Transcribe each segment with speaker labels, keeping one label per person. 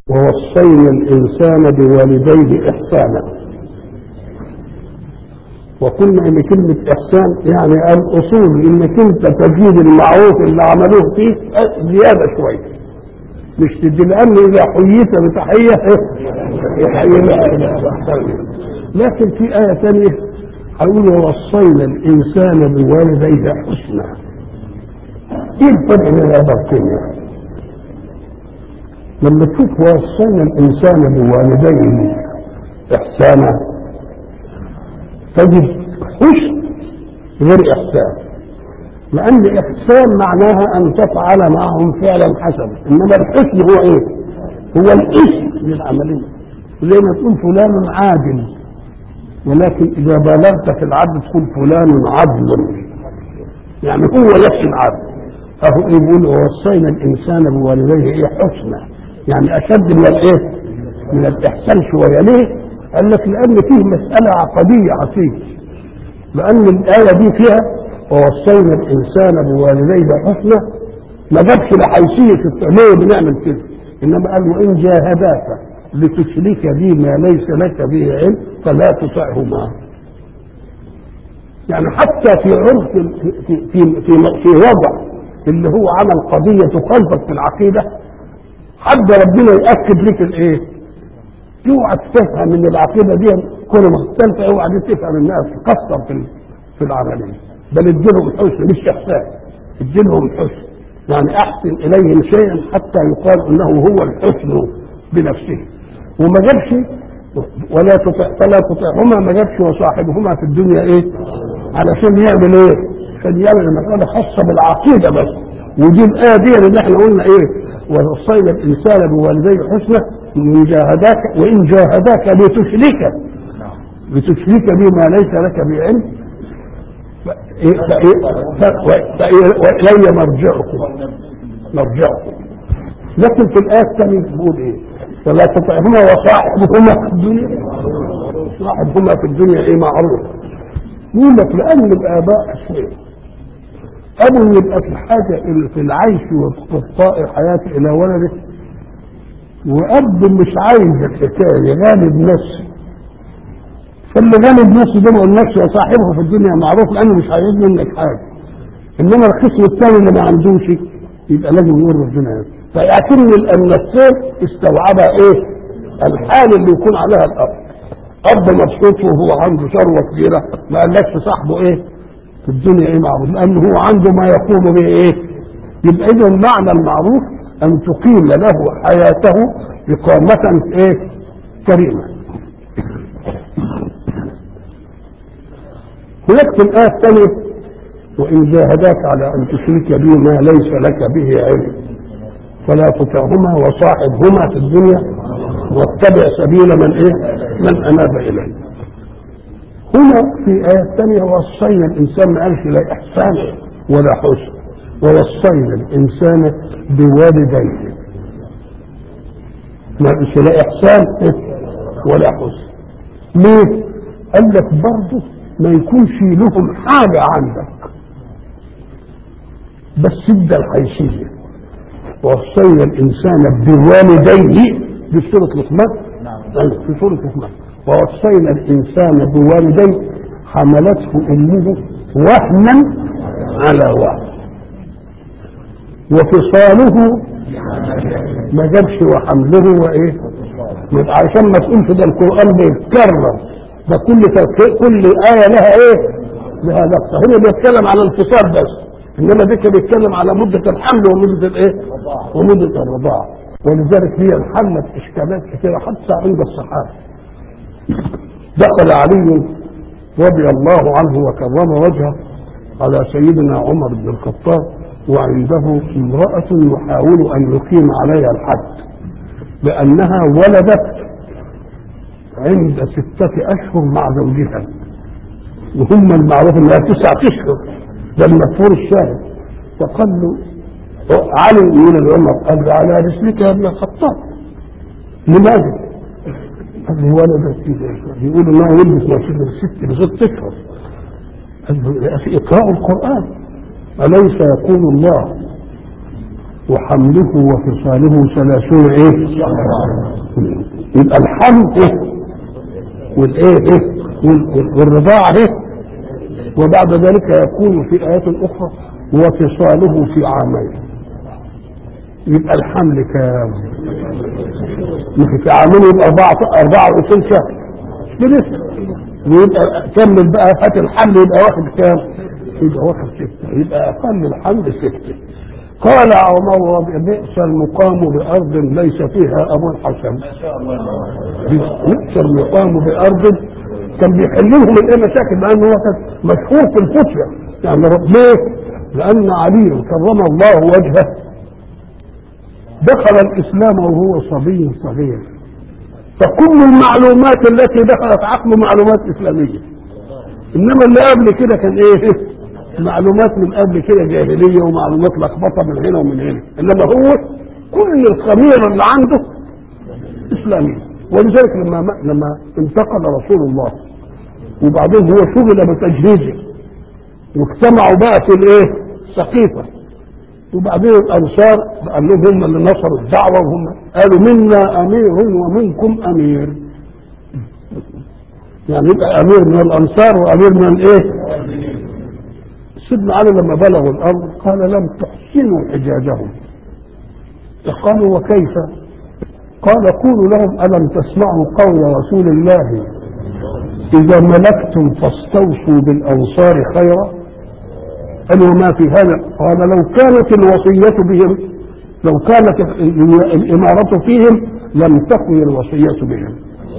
Speaker 1: ووصينا الإنسان بوالديه إحسانا. وقلنا إن كلمة إحسان يعني الأصول إنك أنت تزيد المعروف اللي عملوه فيك زيادة شوية، مش تدي، لأن إذا حييت بتحية يحيي بأحسن. لكن في آية ثانية هيقول ووصينا الإنسان بوالديه حسنا. إيه الفرق بين الآيتين؟ لما تشوف ووصينا الإنسان بوالديه إحسانا تجد حسن غير إحسان، لأن إحسان معناها أن تفعل معهم فعلا حسنا، إنما الحسن هو إيه؟ هو الاسم للعملية. زي ما تقول فلان عادل، ولكن إذا بالغت في العدل تقول فلان عدل، يعني هو نفس العدل. أهو يقول ووصينا الإنسان بوالديه إيه؟ حسنا، يعني أشد من الإيه؟ من الإحسان شوية. ليه؟ قال لك لأن فيه مسألة عقدية عتيقة، لأن الآية دي فيها ووصينا الإنسان بوالديه حسنا، ما جابش لحيثية ليه بنعمل كده، إنما قال وإن جاهداك لتشرك بي ما ليس لك به علم فلا تطعهما. يعني حتى في عرف في وضع اللي هو عمل قضية تخالفك في العقيدة، حد ربنا يأكد لك الإيه؟ اوعى تفهم ان العقيده دي كل مختلفه، اوعى دي تفهم انها تكسر في العمليه، بل اديلهم حسن مش احسان، اديلهم حسن، يعني احسن اليهم شيئا حتى يقال انه هو الحسن بنفسه. وما جابش فلا تطعهما، ما جابش وصاحبهما في الدنيا ايه؟ علشان يعمل ايه؟ عشان يعمل مساله خاصه بالعقيده بس. ودي الايه دي اللي احنا قلنا ايه؟ ووصينا الانسان بوالديه حسنا وإن جاهداك لتشرك بما ليس لك بعلم وإلي مرجعكم. لكن في الآية الثانية بيقول إيه؟ فلا تطعهما وصاحبهما في الدنيا، صاحبهما في الدنيا إيه؟ معروف. يقول لك لأن الآباء أشياء، أبو يبقى في حاجة في العيش وإبقاء حياته إلى ولده، وأب مش عايز الحكاية غالب نفسه. فاللي غالب نفسه ده ما قلناش وصاحبه في الدنيا معروف، لأنه مش عايز منك حاجة. إنما القسم الثاني اللي ما عندوش يبقى لازم يقول ربنا هذا. فيعتم النفسين استوعبها إيه؟ الحال اللي يكون عليها الأب. أب مبسوط وهو عنده ثروة كبيرة، ما قالكش صاحبه إيه؟ في الدنيا إيه معروف، لأنه هو عنده ما يقوم به إيه؟ يبقى إذا معنى المعروف أن تقيم له حياته إقامة إيه؟ كريمة. هناك في الآية الثانية وإن جاهداك على أن تشرك بي ما ليس لك به علم فلا تطعهما وصاحبهما في الدنيا واتبع سبيل من إيه؟ من أناب إليه. هنا في آية ثانية وصينا الإنسان، ما قالش لا إحسان ولا حسن، ووصينا الإنسان بوالديه، ما قالش لا إحسان ولا حسن. ليه؟ قال لك برضه ما يكونش لهم حاجة عندك بس ادى الحيثية. ووصينا الإنسان بوالديه دي في سورة لقمان، في سورة لقمان ووصينا الإنسان بوالديه حملته أمه وهنا على وهن وفصاله، ما جابش وحمله وإيه؟ عشان ما تقولش ده القرآن بيتكرر، ده كل آية لها إيه؟ لها نقطة. هنا بيتكلم على الفصال بس، إنما ذكر بيتكلم على مدة الحمل ومدة الإيه؟ ومدة الرضاعة. ولذلك هي انحلت إشكالات كثيرة حتى عند الصحابة. دخل علي رضي الله عنه وكرم وجهه على سيدنا عمر بن الخطاب وعنده امرأة يحاول أن يقيم عليها الحد لأنها ولدت عند 6 أشهر مع زوجها، وهم المعروف انها 9 أشهر، ده المذكور الشاهد. فقال له علي من العمر قال له على رسلك يا ابن الخطاب، لماذا؟ قال له ولدت يقول انه يلبس ما شبه الست ب6 أشهر. قال له في اقراء القرآن أليس يقول الله وحمله وفصاله 30 ايه؟ يبقى الحمل ايه؟ والايه ايه؟ والرضاعة ايه؟ وبعد ذلك يكون في آيات أخرى وفصاله في عامين. يبقى الحمل كام؟ في عامين يبقى 24 شهر لسه. ويبقى كمل بقى هات الحمل يبقى واخد كام؟ يبقى واخد 6. يبقى أقل الحمل 6. قال عمر بئس المقام بأرض ليس فيها أبو الحسن. بئس المقام بأرض كان بيحل لهم الايه مشاكل، لأنه هو كان مشهور في الفتية يعني. ليه؟ لأن علي كرم الله وجهه دخل الإسلام وهو صبي صغير، فكل المعلومات التي دخلت عقله معلومات إسلامية. إنما اللي قبل كده كان إيه؟ معلومات من قبل كده جاهلية ومعلومات لخبطة من هنا ومن هنا. إنما هو كل الخميرة اللي عنده إسلامية. ولذلك لما انتقل رسول الله وبعدين هو شغل بتجهيزه واجتمعوا بقى في الايه؟ سقيفة. وبعدين الانصار قال لهم هم اللي نصروا الدعوة، وهم قالوا منا امير ومنكم امير. يعني يبقى امير من الانصار وامير من الايه؟ سيدنا علي لما بلغوا الامر قال لم تحسنوا حجاجهم. قالوا وكيف؟ قال قولوا لهم ألم تسمعوا قول رسول الله إذا ملكتم فاستوصوا بالأنصار خيرا؟ قالوا ما في هذا؟ قال لو كانت الوصية بهم، لو كانت الإمارة فيهم لم تكن الوصية بهم.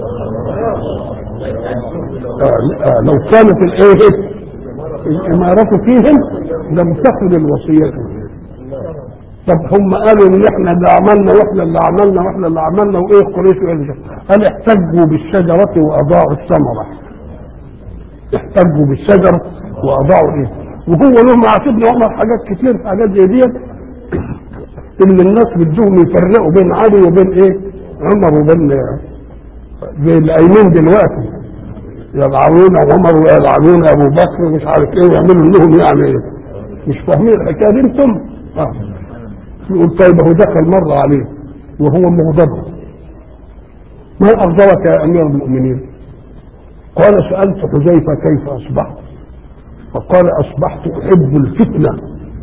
Speaker 1: لو كانت الإمارة فيهم لم تكن الوصية بهم. طب هم قالوا ان احنا اللي عملنا واحنا اللي عملنا واحنا اللي عملنا وايه قريش وايه؟ قال احتجوا بالشجرة واضاعوا الثمرة. احتجوا بالشجرة واضاعوا ايه؟ وهو له مع سيدنا عمر حاجات كتير، حاجات زي دي ان الناس بدهم يفرقوا بين علي وبين ايه؟ عمر وبين الأيمين دلوقتي يلعنون عمر ويلعنون ابو بكر ومش عارف ايه ويعملوا لهم يعني ايه؟ مش فاهمين الحكايه دي انتم؟ يقول طيب هو دخل مرة عليه وهو مغضب. ما أغضبك يا أمير المؤمنين؟ قال سألت حذيفة كيف أصبحت؟ فقال أصبحت أحب الفتنة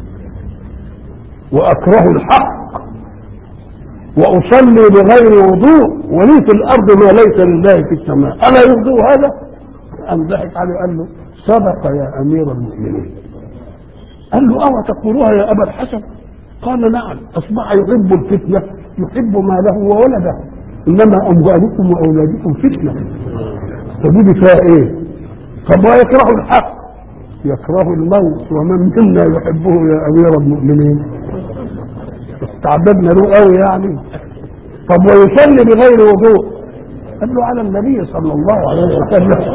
Speaker 1: وأكره الحق وأصلي بغير وضوء ولي في الأرض ما ليس لله في السماء، ألا يرضي هذا؟ أم ضحك عليه قال له صدق يا أمير المؤمنين. قال له أو تقولها يا أبا الحسن؟ قال نعم، أصبح يحب الفتنة، يحب ماله وولده، إنما أموالكم وأولادكم فتنة. فدي فيها إيه؟ طب ويكره الحق؟ يكره الموت، ومن منا يحبه يا أمير المؤمنين؟ استعبدنا له قوي يعني. طب ويصلي بغير وضوء؟ قال له على النبي صلى الله عليه وسلم.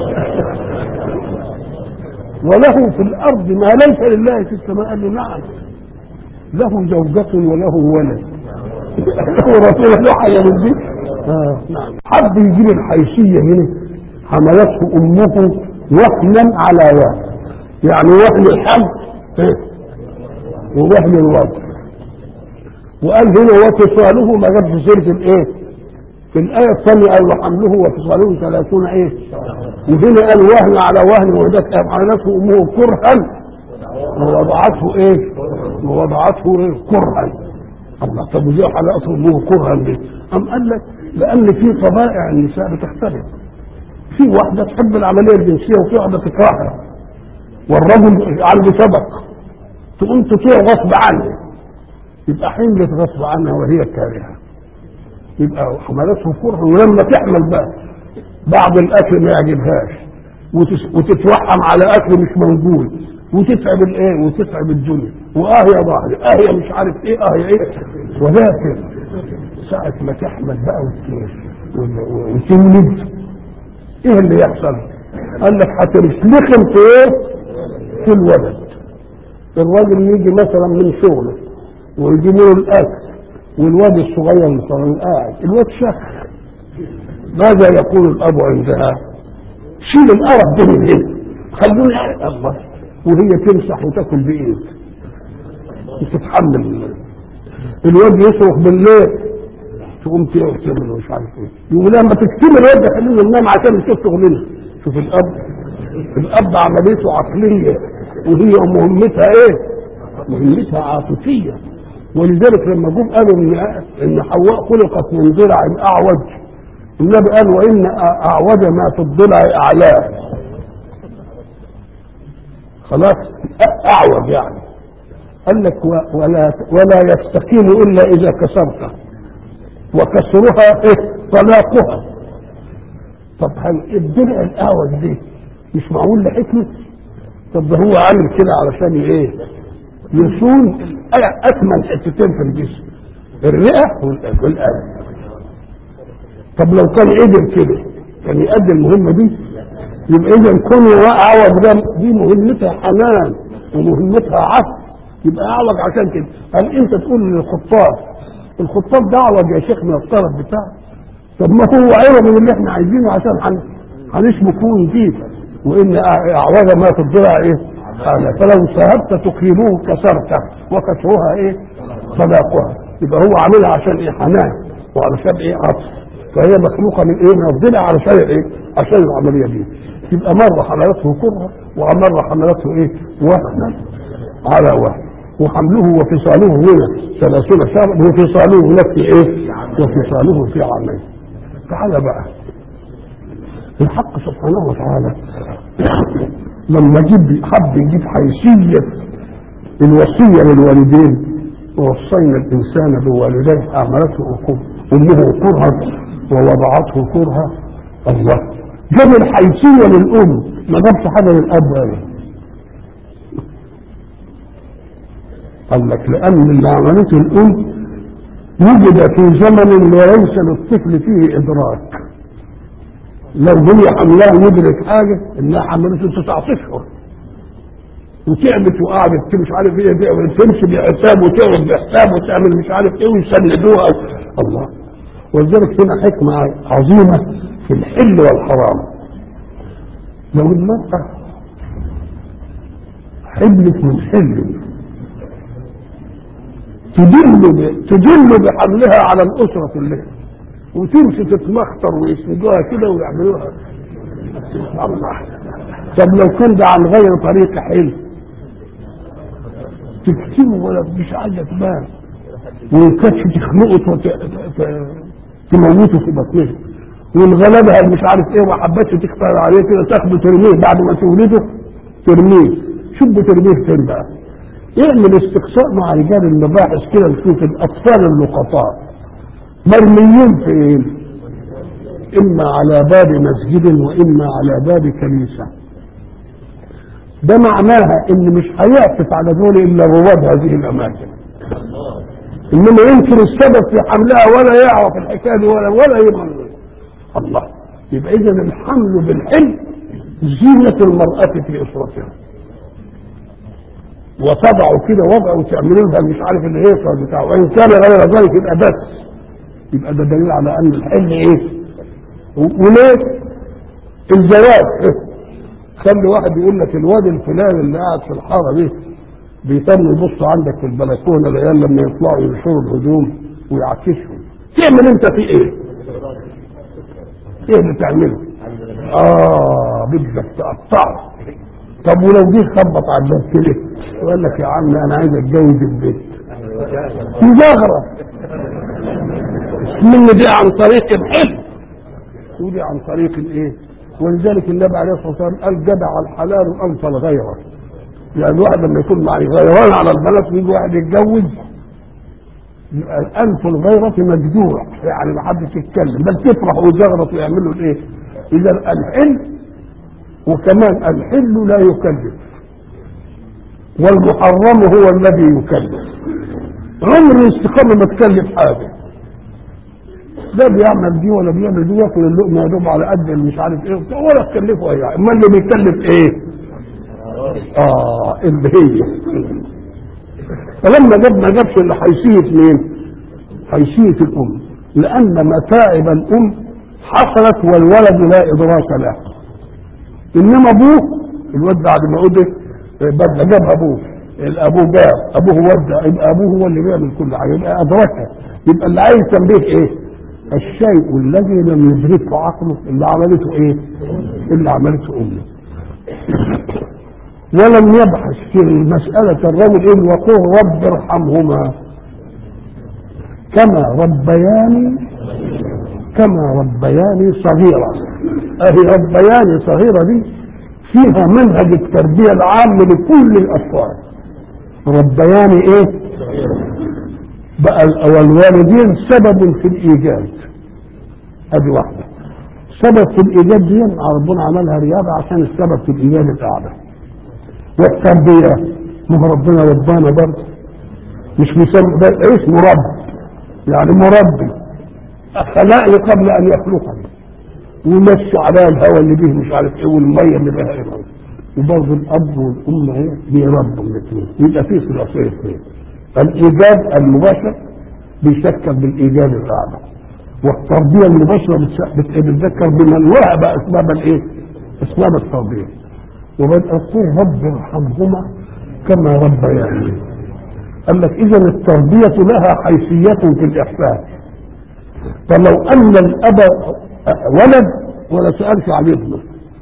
Speaker 1: وله في الأرض ما ليس لله في السماء. قال له نعم، له زوجة وله ولد. له رسول له حاجة من دي؟ نعم. حد يجيب الحيثية هنا حملته أمه وهنا على وهن، يعني وهن الحمل ووهن الوضع. وقال هنا وفصاله ما جابش سيرة الايه؟ في الآية الثانية قال وحمله وفصاله 30 ايه؟ وهنا قال وهن على وهن وذاك حملته أمه كرها ووضعته ايه؟ ووضعته ايه؟ كرها. الله، طب وليه حلقته أمه كرها ليه؟ أم قال لك لأن في طبائع النساء بتختلف. في واحدة تحب العملية الجنسية وفي واحدة تكرهها، والرجل عنده سبق تقوم تطيع غصب عنه، يبقى حملت غصب عنها وهي كارهة، يبقى حملته كره. ولما تحمل بقى بعض الأكل ما يعجبهاش وتتوحم على أكل مش موجود وتتعب الايه وتتعب الدنيا يا ظهري يا مش عارف ايه يا ايه. ولكن ساعة ما تحمل بقى وتولد ايه اللي يحصل؟ قال لك هترسلخم في ايه؟ في الولد. الراجل يجي مثلا من شغله ويجيب له الاكل والواد الصغير مثلا قاعد، الواد شخ، ماذا يقول الاب عندها؟ شيل القرف ده من هنا، خلوني الله، وهي تمسح وتاكل بايد وتتحمل. الواد يصرخ بالليل تقوم تقتل له مش عارف ايه، يقول لما تكتم الواد خلينا ننام عشان نشوف شغلنا. شوف الاب عمليته عقليه وهي مهمتها ايه؟ مهمتها عاطفيه. ولذلك لما جم قالوا ان حواء خلقت من ضلع اعوج، النبي قال وان اعوج ما في الضلع اعلاه. خلاص اعوج يعني قال لك ولا يستقيم الا اذا كسرته، وكسرها طلاقها. طب هل الضلع الاعوج دي مش معقول لحكمه؟ طب ده هو عامل كده علشان ايه؟ يصون اثمن حتتين في الجسم، الرئه والقلب. طب لو كان قدر كده كان يؤدي المهمه دي. يبقى اذا كونه اعوج دي مهمتها حنان ومهمتها عطف، يبقى اعوج عشان كده. هل انت تقول الخطاب ده اعوج يا شيخ من الطرف بتاعه؟ طب ما هو عوض من اللي احنا عايزينه عشان هنشبكه ونجيب. وان اعوج ما في الضلع ايه؟ فلو سهبت تقيموه كسرته وكسرها ايه؟ صداقها. يبقى هو عاملها عشان ايه؟ حنان وعلشان ايه؟ عطف. فهي مخلوقه من ايه؟ من الضلع علشان ايه؟ عشان العمليه دي. يبقى مره حملته كرها ومره حملته ايه؟ وهنا على وهن. وحمله وفصاله هنا 30 شهرا وفصاله هناك في ايه؟ وفصاله في عامين. تعالى بقى الحق سبحانه وتعالى لما حب يجيب حيثيه الوصيه للوالدين، ووصينا الانسان بوالديه حملته امه كرها ووضعته كرها. الله جاب الحيثيه للام، ما جابش حاجه للاب ولا. قال لك لان اللي عملته الام وجد في زمن وليس للطفل فيه ادراك. لو هي حملها يدرك حاجه انها حملته 9 اشهر وتعبت وقعدت مش عارف ايه تمشي بحساب وتقعد بحساب وتعمل مش عارف ايه ويسندوها. الله. ولذلك هنا حكمه عظيمه في الحل والحرام. لو المرأة حبلت من حل تدل بحملها على الأسرة كلها وتمشي تتمخطر ويسندوها كده ويعملوها. الله. طب لو كان ده عن غير طريق حل تكتمه ولا مش عايزة تبان وكتف تخنقه تموته في بطنه والغلبها مش عارف ايه ما حبتش تختار عليه كده تاخده ترميه بعد ما تولده ترميه. شو بترميه فين بقى؟ اعمل استقصاء مع رجال المباحث كده نشوف الاطفال اللقطاء مرميين فين؟ اما على باب مسجد واما على باب كنيسه. ده معناها ان مش هيعطف على دول الا رواد هذه الاماكن، انما يمكن السبب في حملها ولا يعرف الحكايه دي ولا يمنع. الله. يبقى اذا الحمل بالحلم زينه المراه في اسرتها، وتضع كده وضع وتعمل لها مش عارف الهيصه بتاعه، وان كان غير ذلك يبقى بس يبقى ده دليل على ان الحلم ايه. وليه الزواج خلي واحد يقول لك الواد الفلاني اللي قاعد في الحاره دي بيتم يبص عندك في البلكونه العيال لما يطلعوا ينشروا الهدوم ويعكسهم، تعمل انت في ايه؟ ايه اللي تعمله؟ بدك تقطعه. طب ولو جه خبط على الباب كده وقال لك يا عم انا عايز اتجوز البيت في زغره من دي عن طريق الحلم ودي عن طريق الايه. ولذلك النبي عليه الصلاه والسلام قال جدع الحلال انفى الغيره. يعني الواحد لما يكون معي غيران على البلد ويجي واحد يتجوز يبقى الانف الغيره مجدوع، يعني ما حدش يتكلم بل تفرح وزغرط ويعمل له الايه. اذا الحلم وكمان الحل لا يكلف والمحرم هو الذي يكلف. عمر الاستقامه ما تكلف حاجه، لا بيعمل دي ولا بيعمل دي ياكل اللقمه يا دوب على قد مش عارف ايه ولا تكلفه اي حاجه. امال اللي بيكلف ايه؟ اللي هي فلما ما جابش الا حيثيه مين؟ حيثيه الام، لان متاعب الام حصلت والولد لا ادراك له. انما ابوه الواد بعد ما قدر بدل جابها ابوه الابوه جاب ابوه ودى، يبقى ابوه هو اللي بيعمل كل حاجه، يبقى ادركها. يبقى اللي عايز تنبيه ايه؟ الشيء الذي لم يدركه عقله اللي عملته ايه؟ اللي عملته امه. ولم يبحث في مسألة الرجل إن وقل رب ارحمهما كما ربياني صغيرة. أهي ربياني صغيرة دي فيها منهج التربية العام لكل الأطفال. ربياني إيه؟ بقى والوالدين سبب في الإيجاد، أدي واحدة. سبب في الإيجاد دي ربنا عملها رياضة عشان السبب في الإيجاد الأعلى. والتربية ما هو ربنا ربانا برضه، مش مسمى اسمه رب، يعني مربي خلقني قبل ان يخلقني، ويمشي على الهواء اللي به مش عارف ايه والميه اللي بها ايه، وبرضه الاب والام ايه بيربوا الاثنين، يبقى في ثلاثيه اثنين. الايجاد المباشر بيشكل بالايجاد الاعلى، والتربيه المباشره بتذكر بمن وهب اسباب الايه؟ اسباب التربيه. وبدأ يقول رب ارحمهما كما ربياني. قال لك اذا التربية لها حيثية في الاحسان. فلو ان الاب ولد ولا سألش عن ابنه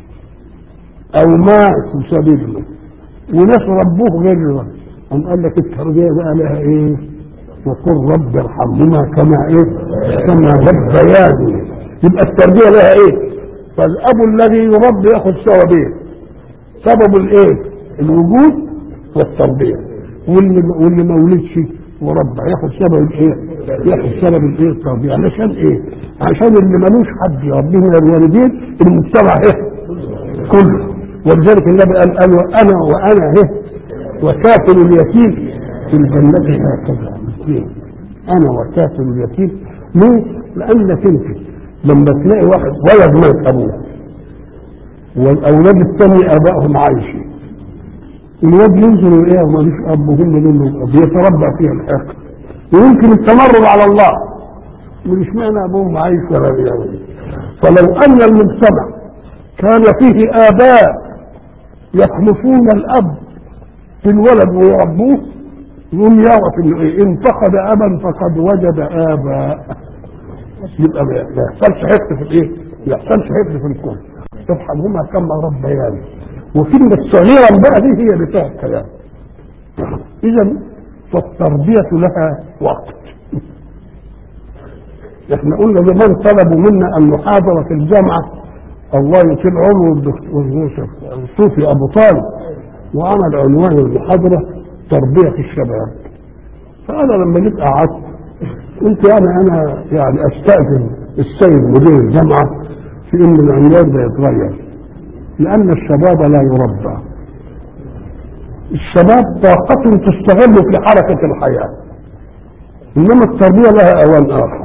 Speaker 1: او مات بسبب ابنه وناس ربوه غير الولد، قال لك التربية بقى لها ايه؟ وقل رب ارحمهما كما ايه؟ كما ربياني. يبقى التربية لها ايه؟ فالاب الذي يربي ياخذ ثوابين، سبب الايه؟ الوجود والتربيه. واللي ما ولدش وربى ياخد سبب الايه؟ ياخد سبب الايه؟ التربيه. علشان ايه؟ عشان اللي ملوش حد يربيه من الوالدين المجتمع ايه؟ كله. ولذلك النبي قال وانا ايه؟ وكافل اليتيم في الجنه هكذا. انا وكافل اليتيم. ليه؟ لانك انت لما تلاقي واحد ولد مات ابوه والاولاد الثاني ابائهم عايشين، الواد ينزل ايه وماليش اب وهم منه بيتربى فيها الحقد ويمكن التمرد على الله، مش معنى ابوهم عايش ولا بيعمل. فلو ان المجتمع كان فيه اباء يخلفون الاب في الولد ويربوه يقوم يعرف انه ايه؟ ان فقد ابا فقد وجد اباء. يبقى ما يحصلش حقد في الايه؟ ما يحصلش حقد في الكون. ارحمهما كما ربياني. وكلمة صغيرا بقى دي هي بتاع الكلام. إذا فالتربية لها وقت. احنا قلنا زمان طلبوا منا أن نحاضر في الجامعة، الله يطيل عمره الدكتور الصوفي أبو طالب، وعمل عنوان المحاضرة تربية الشباب. فأنا لما جيت قعدت قلت أنا يعني أستأذن السيد مدير الجامعة في ان العنوان ده يتغير، لان الشباب لا يربى. الشباب طاقة تستغل في حركة الحياة، انما التربية لها اوان اخر.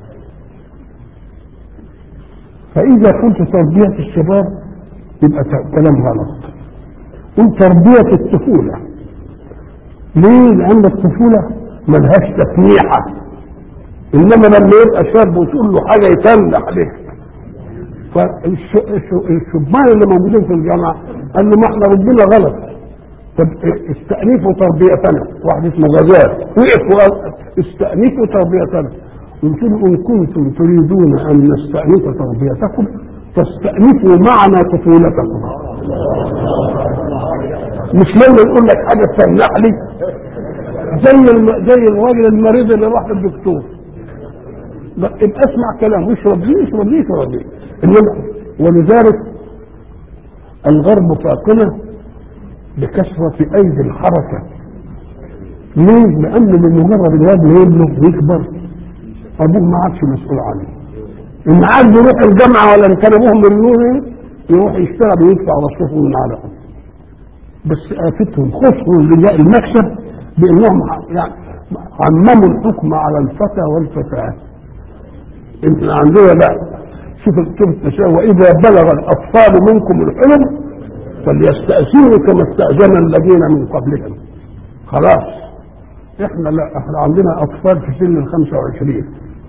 Speaker 1: فاذا كنت تربية الشباب يبقى كلام غلط. تربية الطفولة. ليه؟ لان الطفولة ملهاش تسميحة، انما لما يبقى شاب وتقول له حاجة يتنح عليك. فالشبان اللي موجودين في الجامعة قال له ما احنا ربنا غلط، طب استأنفوا تربيتنا. واحد اسمه غزال وقف وقال استأنفوا تربيتنا. قلت له ان كنتم تريدون ان نستأنف تربيتكم فاستأنفوا معنا طفولتكم. مش لما يقول لك حاجة تسمح لي زي الراجل المريض اللي راح للدكتور، يبقى اسمع كلام واشرب دي. ولذلك الغرب فاقنا بكثرة أيدي الحركة. ليه؟ لأن بمجرد الواد ما يبلغ ويكبر أبوه ما عادش مسؤول عنه. إن عاد يروح الجامعة ولا إن كان أبوهم مليون يروح يشتغل ويدفع رصيفه من عليهم. بس آفتهم خسروا المكسب بأنهم يعني عمموا الحكم على الفتى والفتاة. إن عندنا لا، شوف التساوي. وإذا بلغ الأطفال منكم الحلم فليستأذنوا كما استأذن الذين من قبلهم. خلاص احنا لا، احنا عندنا أطفال في سن 25،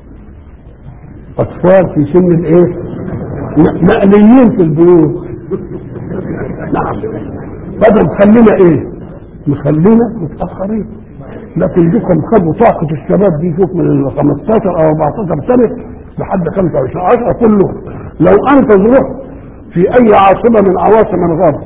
Speaker 1: أطفال في سن الايه؟ مأليين في البيوت. نعم. بدل خلينا ايه؟ مخلينا متاخرين. لكن ديكم خدوا طاقه الشباب دي، شوف من 15 او 14 سنه لحد 25 10 كله. لو انت تروح في اي عاصمه من عواصم الغرب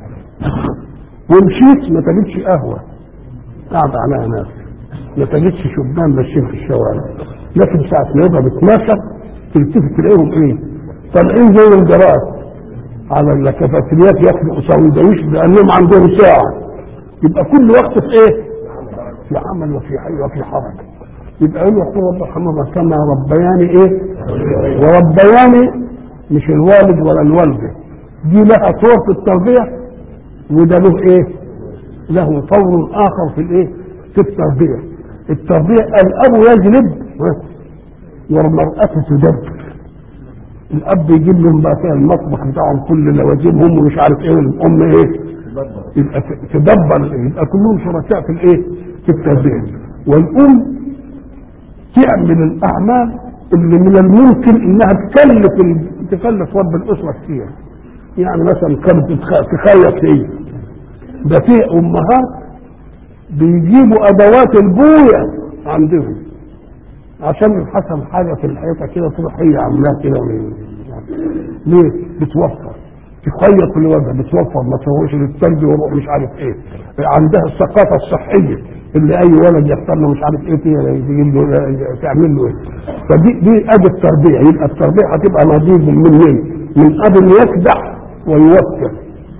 Speaker 1: ومشيت ما تجدش قهوه قاعد عليها ناس، ما تجدش شبان ماشيين في الشوارع. لكن ساعه ما يضرب 12 تلتفت تلاقيهم ايه؟ طالعين زي الجراد على الكافيتريات ياكلوا ساندويش لانهم عندهم ساعه. يبقى كل وقت في ايه؟ في عمل وفي حي وفي حركه. يبقى يقول الله رحمه كما ربياني ايه؟ وربياني مش الوالد ولا الوالده، دي لها طور في التربيه وده له ايه؟ له طور اخر في الايه؟ في التربيه. التربيه الاب يجلب والمراه تدبر. الاب يجيب لهم بقى فيها المطبخ بتاعهم كل لوازمهم ومش عارف ايه، والام ايه؟ يبقى تدبر، يبقى كلهم شركاء في الايه؟ في التربيه. والام تعمل الاعمال اللي من الممكن انها تكلف رب الاسره كتير. يعني مثلا كانت تخيط ايه؟ ده في امهات بيجيبوا ادوات البويه عندهم عشان حصل حاجه في الحيطه كده تروح هي عاملاها كده. ليه؟ بتوفر تخيط في الوجه، بتوفر ما تسويش للثلج وروح مش عارف ايه. عندها الثقافه الصحيه اللي اي ولد يحصل له مش عارف ايه فيها تعمل له ايه. فدي ادي التربيه. يبقى التربيه هتبقى نظيف من مين؟ من اب يكدح ويوفر،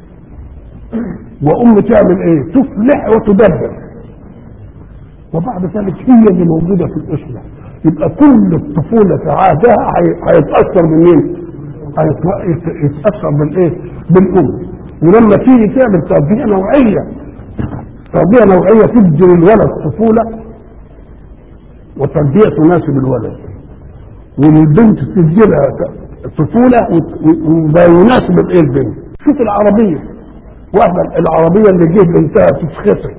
Speaker 1: وام تعمل ايه؟ تصلح وتدبر، وبعد ذلك هي اللي موجوده في الاسره. يبقى كل الطفوله في عهدها هيتاثر بمين؟ هيتاثر بالايه؟ بالام. ولما تيجي تعمل تربيه نوعيه، تربيه نوعيه تدي للولد طفوله وتربيه تناسب الولد، وللبنت تدي لها طفوله وما يناسب الايه البنت. شوف العربيه، واحده العربيه اللي جه بنتها تتخطب،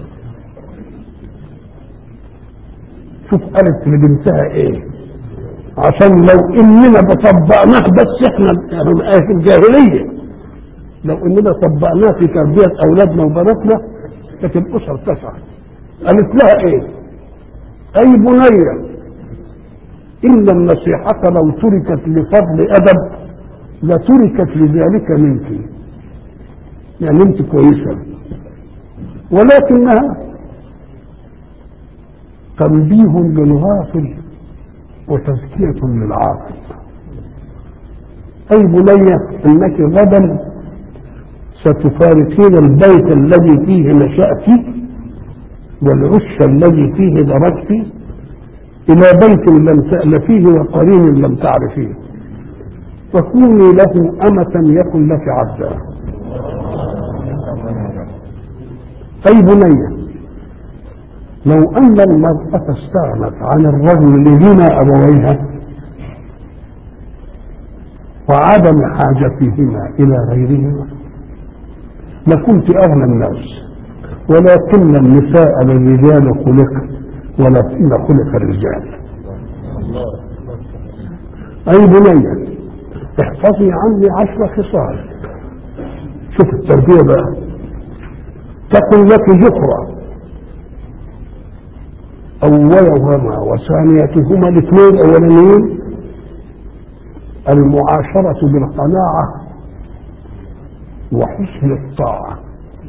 Speaker 1: شوف قالت لبنتها ايه؟ عشان لو اننا طبقناه، بس احنا في الجاهليه لو اننا طبقناه في تربيه اولادنا وبناتنا كانت الاسر تسعد. قالت لها ايه؟ اي بنيه ان النصيحه لو تركت لفضل ادب لتركت لذلك منك، يعني انت كويسه، ولكنها تنبيه للغافل وتزكيه للعاقل. اي بنيه انك غدا ستفارقين البيت الذي فيه نشأت والعش الذي فيه درجت إلى بيت لم تألفيه وقرين لم تعرفيه، فكوني له أمة يكن لك عبدا. أي بنية لو أن المرأة استغنت عن الرجل لغنى أبويها وعدم حاجتهما إلى غيرهما لكنت أغنى الناس، ولكن النساء للرجال خلق ولكن خلق الرجال. أي بنية احفظي عني 10 خصال. شوف التربية بقى، تكن لك ذكرى أولهما وثانيتهما الاثنين أولانيين المعاشرة بالقناعة وحسن الطاعة.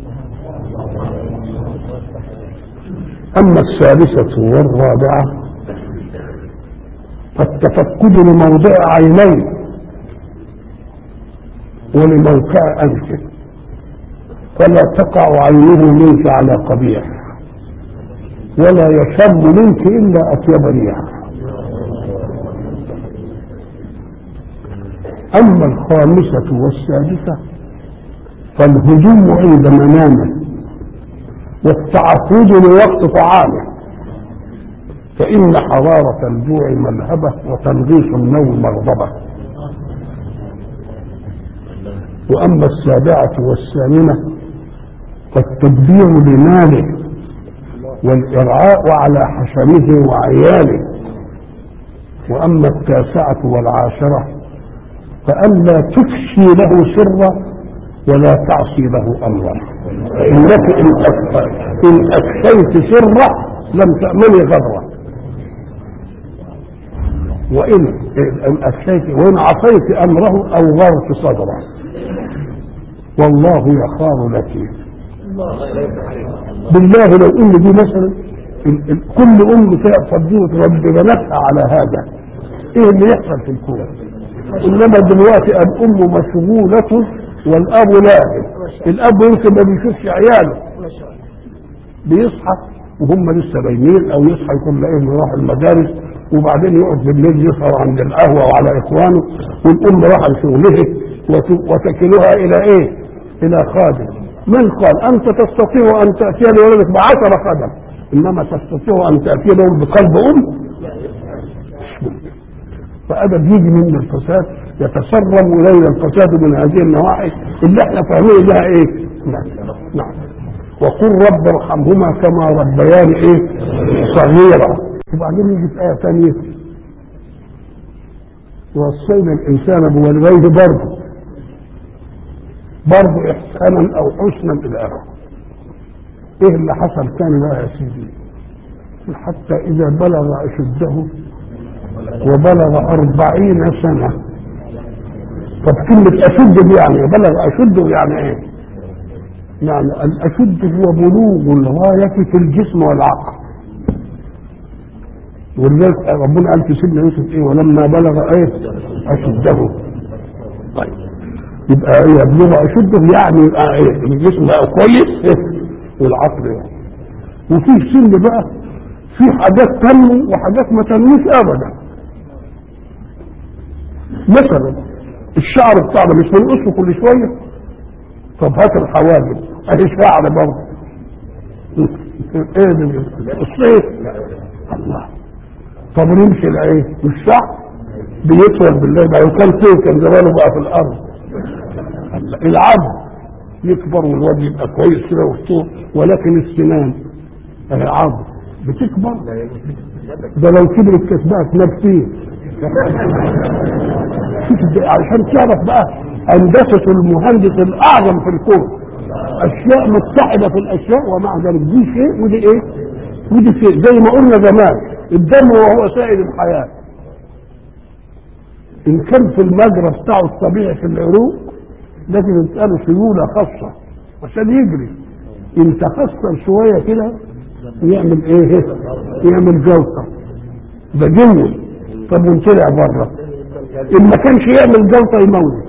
Speaker 1: أما الثالثة والرابعة فالتفقد لموضع عينيه ولموقع أنفه، فلا تقع عينه منك على قبيح ولا يشم منك إلا أطيب ريح. أما الخامسة والسادسة فالهجوم عند منامه والتعقيد لوقت طعامه، فإن حرارة الجوع ملهبة وتنغيص النوم مغضبة. وأما السابعة والثامنة فالتدبير لماله والإرعاء على حشمه وعياله. وأما التاسعة والعاشرة فألا تفشي له سرا ولا تعصي له أمرا، فإنك إن أفشيت سره لم تأمني غدره، وإن أفشيت وإن عصيت أمره أوغرت صدره، والله يخاف لك. بالله لو إن دي مثلا كل تأخذ دي وتربي بنفسها على هذا، إيه اللي يحصل في الكون؟ إنما دلوقتي الأم مشغولة والأب لا. الأب يمكن ما بيشوفش عياله، بيصحى وهم لسه باينين، أو يصحى يكون لاقيهم يروح المدارس، وبعدين يقعد بالليل يسهر عند القهوة وعلى إخوانه، والأم راح لشغلها وتكلها إلى إيه؟ إلى خادم. من قال أنت تستطيع أن تأتي لولدك ب10 خدم، إنما تستطيع أن تأتي لهم بقلب أم؟ فأبدا يجي من الفساد، يتسرب إلينا الفساد من هذه النواحي اللي احنا فاهمين لها ايه؟ نعم. وقل رب ارحمهما كما ربياني ايه؟ صغيرا. وبعدين يجي في آية ثانية ووصينا الإنسان بوالديه برضه إحسانا أو حسنا إلى آخره. إيه اللي حصل كان بقى يا سيدي؟ حتى إذا بلغ أشده وبلغ 40 سنة. طب كلمة أشد دي يعني بلغ أشده يعني إيه؟ يعني الأشد هو بلوغ الغاية في الجسم والعقل، ولذلك ربنا قال في سيدنا يوسف إيه؟ ولما بلغ إيه؟ أشده. طيب يبقى إيه يبلغ أشده؟ يعني يبقى إيه؟ الجسم بقى كويس والعقل يعني. وفي سن بقى في حاجات تنمو وحاجات ما تنموش أبدا. مثلا الشعر بتاعنا مش بنقصه كل شويه؟ طب هات الحواجب اهي شعر برضه. ايه ده الصيف؟ الله. طب نمشي الايه؟ الشعر بيطول بالله بقى، وكان فيه كان زمانه بقى في الارض. العظم يكبر والوجه يبقى كويس كده وفطور، ولكن السنان اهي عظم بتكبر، ده لو كبرت كسبها نفسيه. عشان تعرف بقى هندسة المهندس الأعظم في الكون، أشياء متحدة في الأشياء ومع ذلك دي شيء ودي إيه؟ ودي شيء. زي ما قلنا زمان الدم وهو سائل الحياة، إن كان في المجرى بتاعه الطبيعي في العروق لازم يسأله سيولة خاصة عشان يجري. إن تخسر شوية كده يعمل إيه؟ يعمل جلطة، ده جوه. طب ونطلع بره إن ما كانش يعمل جلطة يموت.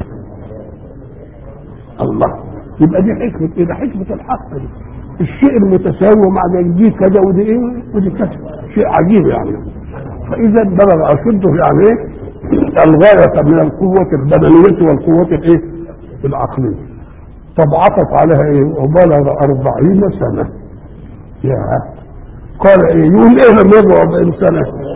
Speaker 1: الله. يبقى دي حكمة إيه؟ ده حكمة الحق دي. الشيء المتساوي مع ذلك دي كذا ودي إيه ودي كذا، شيء عجيب يعني. فإذا بلغ أشده يعني إيه؟ الغاية من القوة البدنية والقوة الإيه؟ العقلية. طب عطف عليها إيه؟ وبلغ 40 سنة. يا قال إيه؟ يقول إيه لما يبلغ 40 سنة؟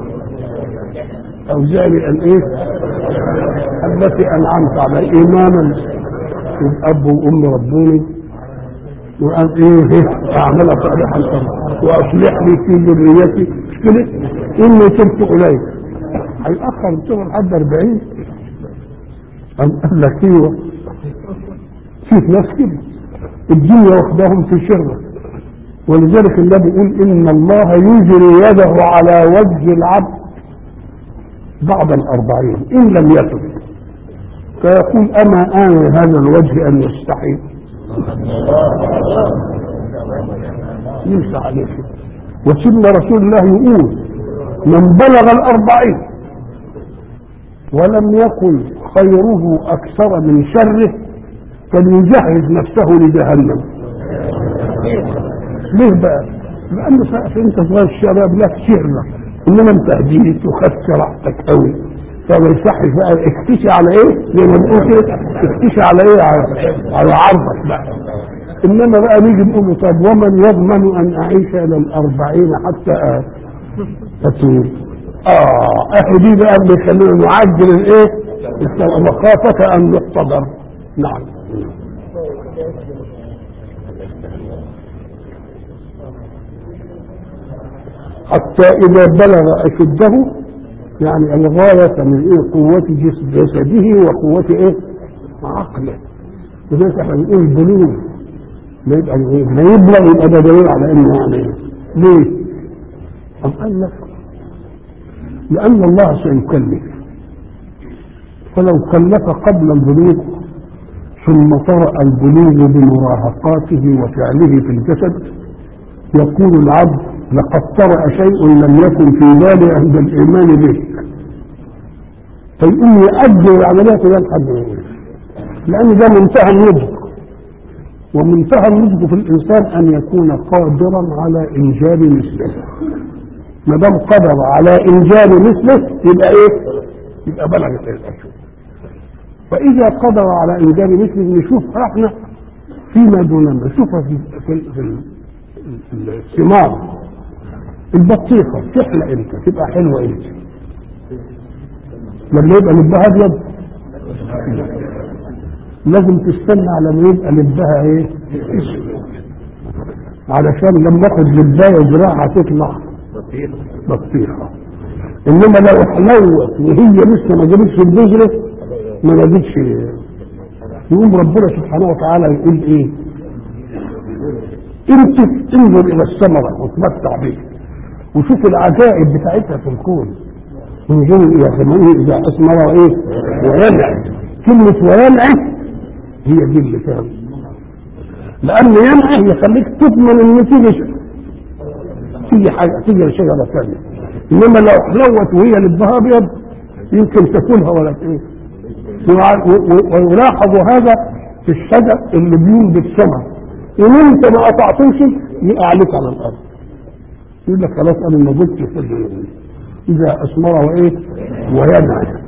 Speaker 1: أوزعني أن إيه؟ التي أنعمت على إيمانا الأب وأم ربوني وقال إيه؟ أعمل صالحا وأصلح لي في ذريتي. مش كده؟ إني تبت إليك. هيأخر الشغل لحد 40. قال لك ايوه، شوف ناس كده الدنيا واخداهم في شره. ولذلك النبي يقول إن الله يجري يده على وجه العبد بعد 40 إن لم يتب، فيقول أما آن هذا الوجه أن يستحي يمسى عليه. وسيدنا رسول الله يقول من بلغ 40 ولم يكن خيره أكثر من شره فليجهز نفسه لجهنم. ليه بقى؟ لأنه انت صغير الشباب لك شهرة، انما انت هديت وخدت راحتك قوي، فما يصحش بقى اكتشي على ايه؟ زي ما بنقول كده اكتشي على ايه؟ على عرضك بقى. انما بقى نيجي نقول له طب ومن يضمن ان اعيش الى 40 حتى اتوب؟ دي بقى اللي يخلينا نعجل الايه؟ مخافة ان نحتضر. نعم. حتى إذا بلغ أشده يعني الغاية من إيه؟ قوة جسده وقوة إيه؟ عقله. لذلك احنا بنقول بلوغ، ما يبقى ايه؟ ما يبلغ يبقى ده دليل على انه يعني ليه؟ طب قال لك لان الله سيكلف، فلو كلف قبل البلوغ ثم طرأ البلوغ بمراهقاته وفعله في الجسد، يقول العبد لقد طرأ شيء لم يكن في بالي عند الايمان به، فيقوم يؤجل العمليات الى الحد، لان ده منتهى النضج، ومنتهى النضج في الانسان ان يكون قادرا على انجاب مثله. ما دام قدر على انجاب مثله يبقى ايه؟ يبقى بلغ الاشهر. فاذا قدر على انجاب مثله نشوفها احنا فيما دوننا، نشوفها في الثمار. البطيخه تحلى امتى؟ تبقى حلوه امتى؟ لما يبقى لبها ابيض. لازم تستنى على ما يبقى لبها ايه؟ اسود، علشان لما اخد لبايه وزراعها تطلع بطيخه. انما لو حلوت وهي لسه ما جابتش البذره ما جابتش، يقوم ربنا سبحانه وتعالى يقول ايه؟ انت انظر الى الثمره وتمتع بها وشوف العجائب بتاعتها في الكون. انظروا الى ثمره اذا اثمر ايه؟ وينعم. كلمه وينعم هي دي اللي فيها، لان ينعم يخليك تضمن ان تيجي حاجه، تيجي شجره ثانيه. انما لو حلوت وهي لبها ابيض يمكن تاكلها ولا ايه. ويلاحظ هذا في الشجر اللي بينبت ثمر، ان انت ما قطعتوش يقع عليك على الارض، يقول لك خلاص انا ما جبتش اذا اثمر وايه وينعم.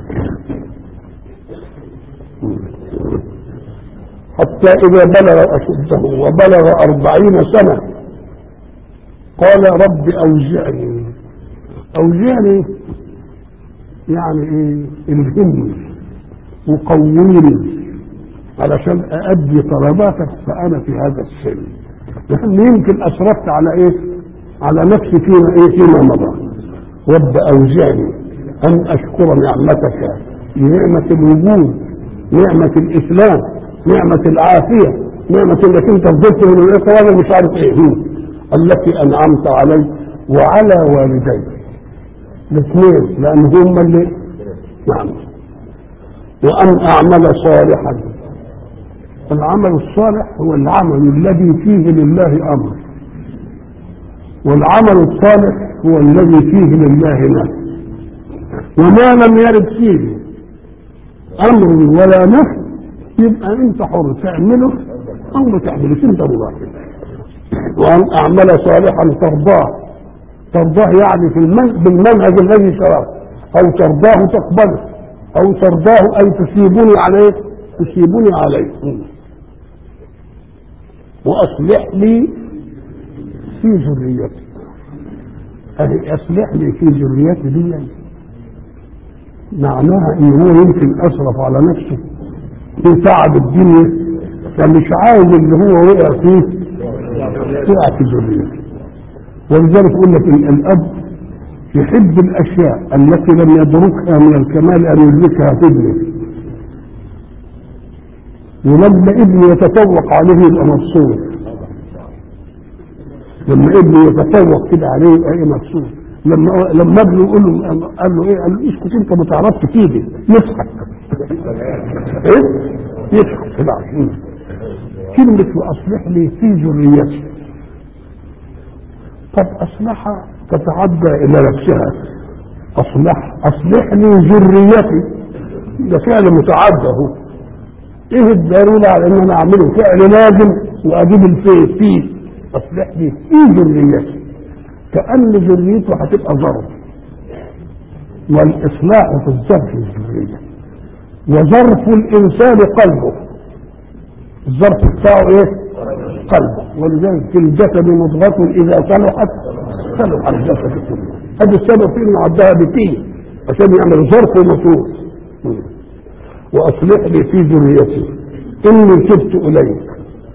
Speaker 1: حتى اذا بلغ اشده وبلغ 40 سنه قال رب اوزعني يعني ايه؟ الهمني وقويني علشان اادي طلباتك فانا في هذا السن، لان يمكن اسرفت على ايه؟ على نفسي فيما مضى. رب اوزعني ان اشكر نعمتك، نعمه الوجود، نعمه الاسلام، نعمه العافيه، نعمه انك انت فضلت من الاقرار مش عارف ايه التي انعمت علي وعلى والدي الاثنين، لان هم اللي نعم. وان اعمل صالحا، العمل الصالح هو العمل الذي فيه لله امر، والعمل الصالح هو الذي فيه لله نهي. وما لم يرد فيه امر ولا نهي يبقى انت حر تعمله او ما تعملش، انت مباشر. وان اعمل صالحا ترضاه يعني بالمنهج الذي شرعه، او ترضاه تقبله، او ترضاه اي تسيبني عليه. واصلح لي في ذريتي، اصلح لي في ذريتي دي معناها ان هو يمكن اسرف على نفسه في تعب الدنيا، فمش عايز اللي هو وقع فيه يقع في ذريته. ولذلك يقول لك الاب يحب الاشياء التي لم يدركها من الكمال ان يدركها في ابنه، ولما ابنه يتفوق عليه يبقى مبسوط، لما ابنه يتفوق كده عليه يبقى ايه؟ مبسوط. لما ابنه يقول له قال له ايه؟ قال له اسكت انت ما تعرفش كده، يضحك ايه؟ يضحك كده. كلمة واصلح لي في ذريتي، طب اصلحها تتعدى الى نفسها، اصلح لي ذريتي ده فعل متعدى اهو. ايه الدليل على ان انا اعمله فعل لازم واجيب الفيه فيه؟ اصلح لي في ذريتي، كأن ذريته هتبقى ظرف، والاصلاح في الظرف الذرية، وظرف الانسان قلبه، الظرف بتاعه ايه؟ قلبه. ولذلك في الجسد مضغة اذا صلحت صلح الجسد كله. هذا السبب في انه عدها بكيه عشان يعمل ظرف ومصروف. واصلح لي في ذريتي اني تبت اليك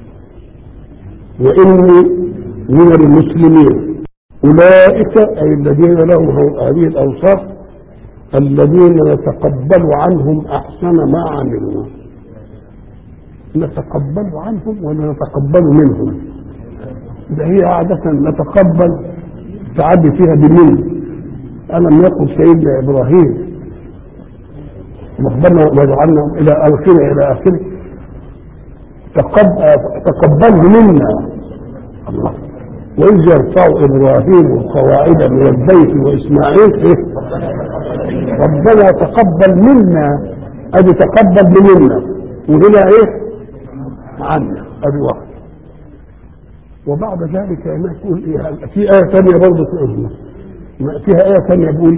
Speaker 1: واني من المسلمين. اولئك اي الذين لهم هذه الاوصاف الذين يتقبل عنهم احسن ما عملوا. نتقبل عنهم ولا نتقبل منهم؟ ده هي عادة نتقبل تعدي فيها بمن. ألم يقل سيدنا إبراهيم ربنا واجعلنا إلى آخره تقبله منا الله. وإذ يرفع إبراهيم القواعد من البيت وإسماعيل ربنا تقبل منا، أدي تقبل منا، وهنا عنا أدي واحد. وبعد ذلك ما تقول في آية ثانية برضه تقول فيها آية ثانية بيقول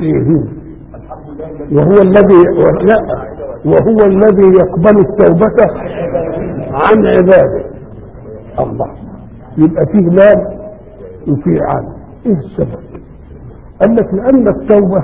Speaker 1: وهو الذي يقبل التوبة عن عباده الله. يبقى فيه لام وفيه عن. ايه السبب؟ قال لك لأن التوبة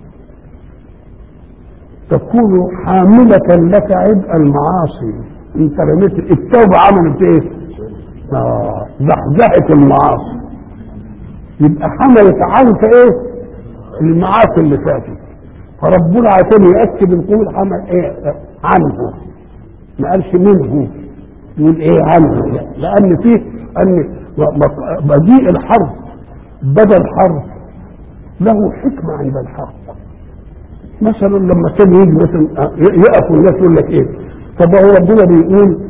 Speaker 1: تكون حاملة لك عبء المعاصي. انت رميت التوبة عملت ايه؟ زحزحت المعاصي، يبقى حملت عنك ايه؟ المعاصي اللي فاتت. فربنا عشان يأكد القول حمل ايه؟ عنه، ما قالش منه، يقول ايه؟ عنه. لأن فيه ان مجيء الحرف بدل حرف له حكمة عند الحق. مثلا لما كان يجي مثلا يقف الناس يقول لك ايه؟ طب هو ربنا بيقول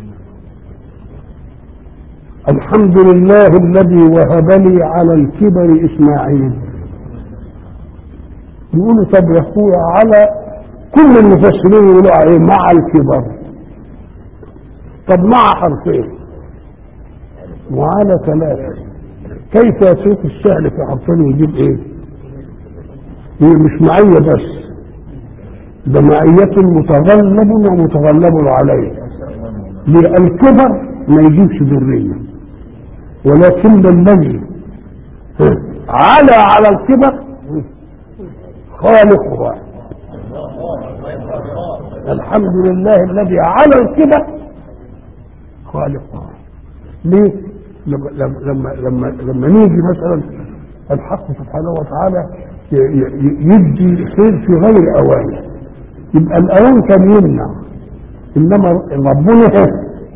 Speaker 1: الحمد لله الذي وهب لي على الكبر إسماعيل. يقولوا طب يا اخويا على كل المفسرين يقولوا عليه مع الكبر. طب مع حرفين وعلى ثلاثة، كيف يسوق السهل في حرفين ويجيب ايه؟ هي مش معية بس، ده معية متغلب ومتغلب عليه. الكبر ما يجيبش ذرية، ولكن الذي على الكبر خالقها. الحمد لله الذي على الكبر خالقها. ليه؟ لما نيجي مثلا الحق سبحانه وتعالى يدي خير في غير اوانه، يبقى الاوان كان يمنع، انما ربنا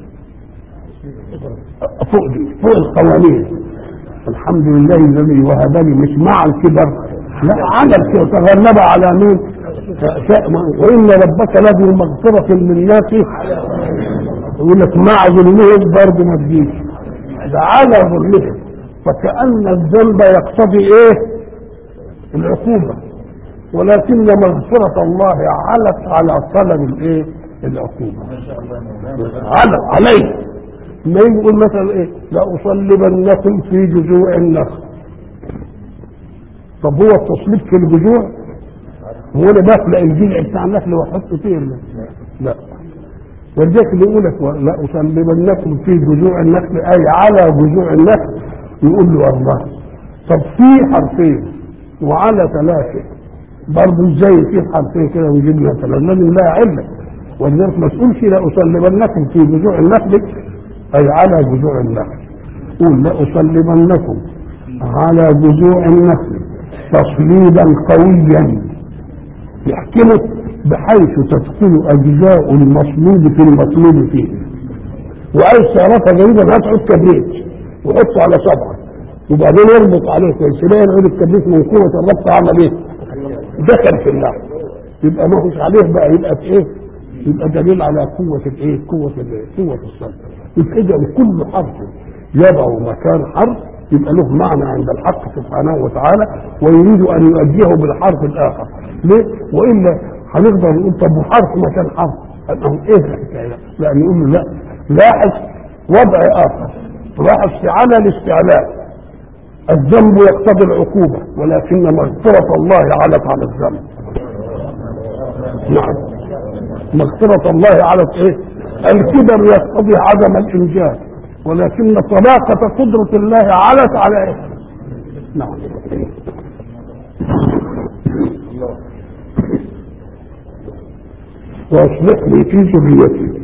Speaker 1: فوق القوانين. الحمد لله الذي وهب لي، مش مع الكبر، لا على الكبر، تغلب على مين؟ وان ربك لذو مغفرة للناس، يقول لك مع ظلمهم برضه ما تجيش، ده على ظلمهم. فكأن الذنب يقتضي ايه؟ العقوبة، ولكن مغفرة الله علت على طلب الايه؟ العقوبة عليه. ما يقول مثلا ايه؟ لأصلبنكم في جذوع النخل. طب هو التصليب في الجذوع؟ هو انا بخلق الجذع بتاع النخل واحطه فيه؟ لا. ولذلك اللي يقول لك لأصلبنكم في جذوع النخل اي على جذوع النخل، يقول له الله. طب في حرفين وعلى ثلاثة برضه ازاي في حرفين كده ويجيب مثلا؟ لازم لها علة. ولذلك ما تقولش لأصلبنكم في جذوع النخل أي على جذوع النخل. قول لأصلبنكم على جذوع النخل تصليبا قويا يحكمك بحيث تدخل أجزاء المصلوب في المطلوب فيه. وعايز تعرفها جيدا هتحط كبريت وحطه على صبعك وبعدين يربط عليه كويس، تلاقي العود الكبريت من قوة الربط عمل ايه؟ دخل في اللحم. يبقى ما هوش عليه بقى، يبقى في ايه؟ يبقى دليل على قوة الايه؟ قوة الصلب. إذا كل حرف يضع مكان حرف يبقى له معنى عند الحق سبحانه وتعالى، ويريد أن يؤديه بالحرف الآخر. ليه؟ وإلا هنقدر نقول طب وحرف مكان حرف، أنه إيه الحكاية؟ لا نقول له لا، لاحظ وضع آخر، لاحظ على الاستعلاء. الذنب يقتضي العقوبة، ولكن مغفرة الله علت على الذنب. نعم، مغفرة الله علت إيه؟ الكبر يقتضي عدم الإنجاز، ولكن طلاقة قدرة الله علت على إيه؟ نعم. واصلح لي في ذريتي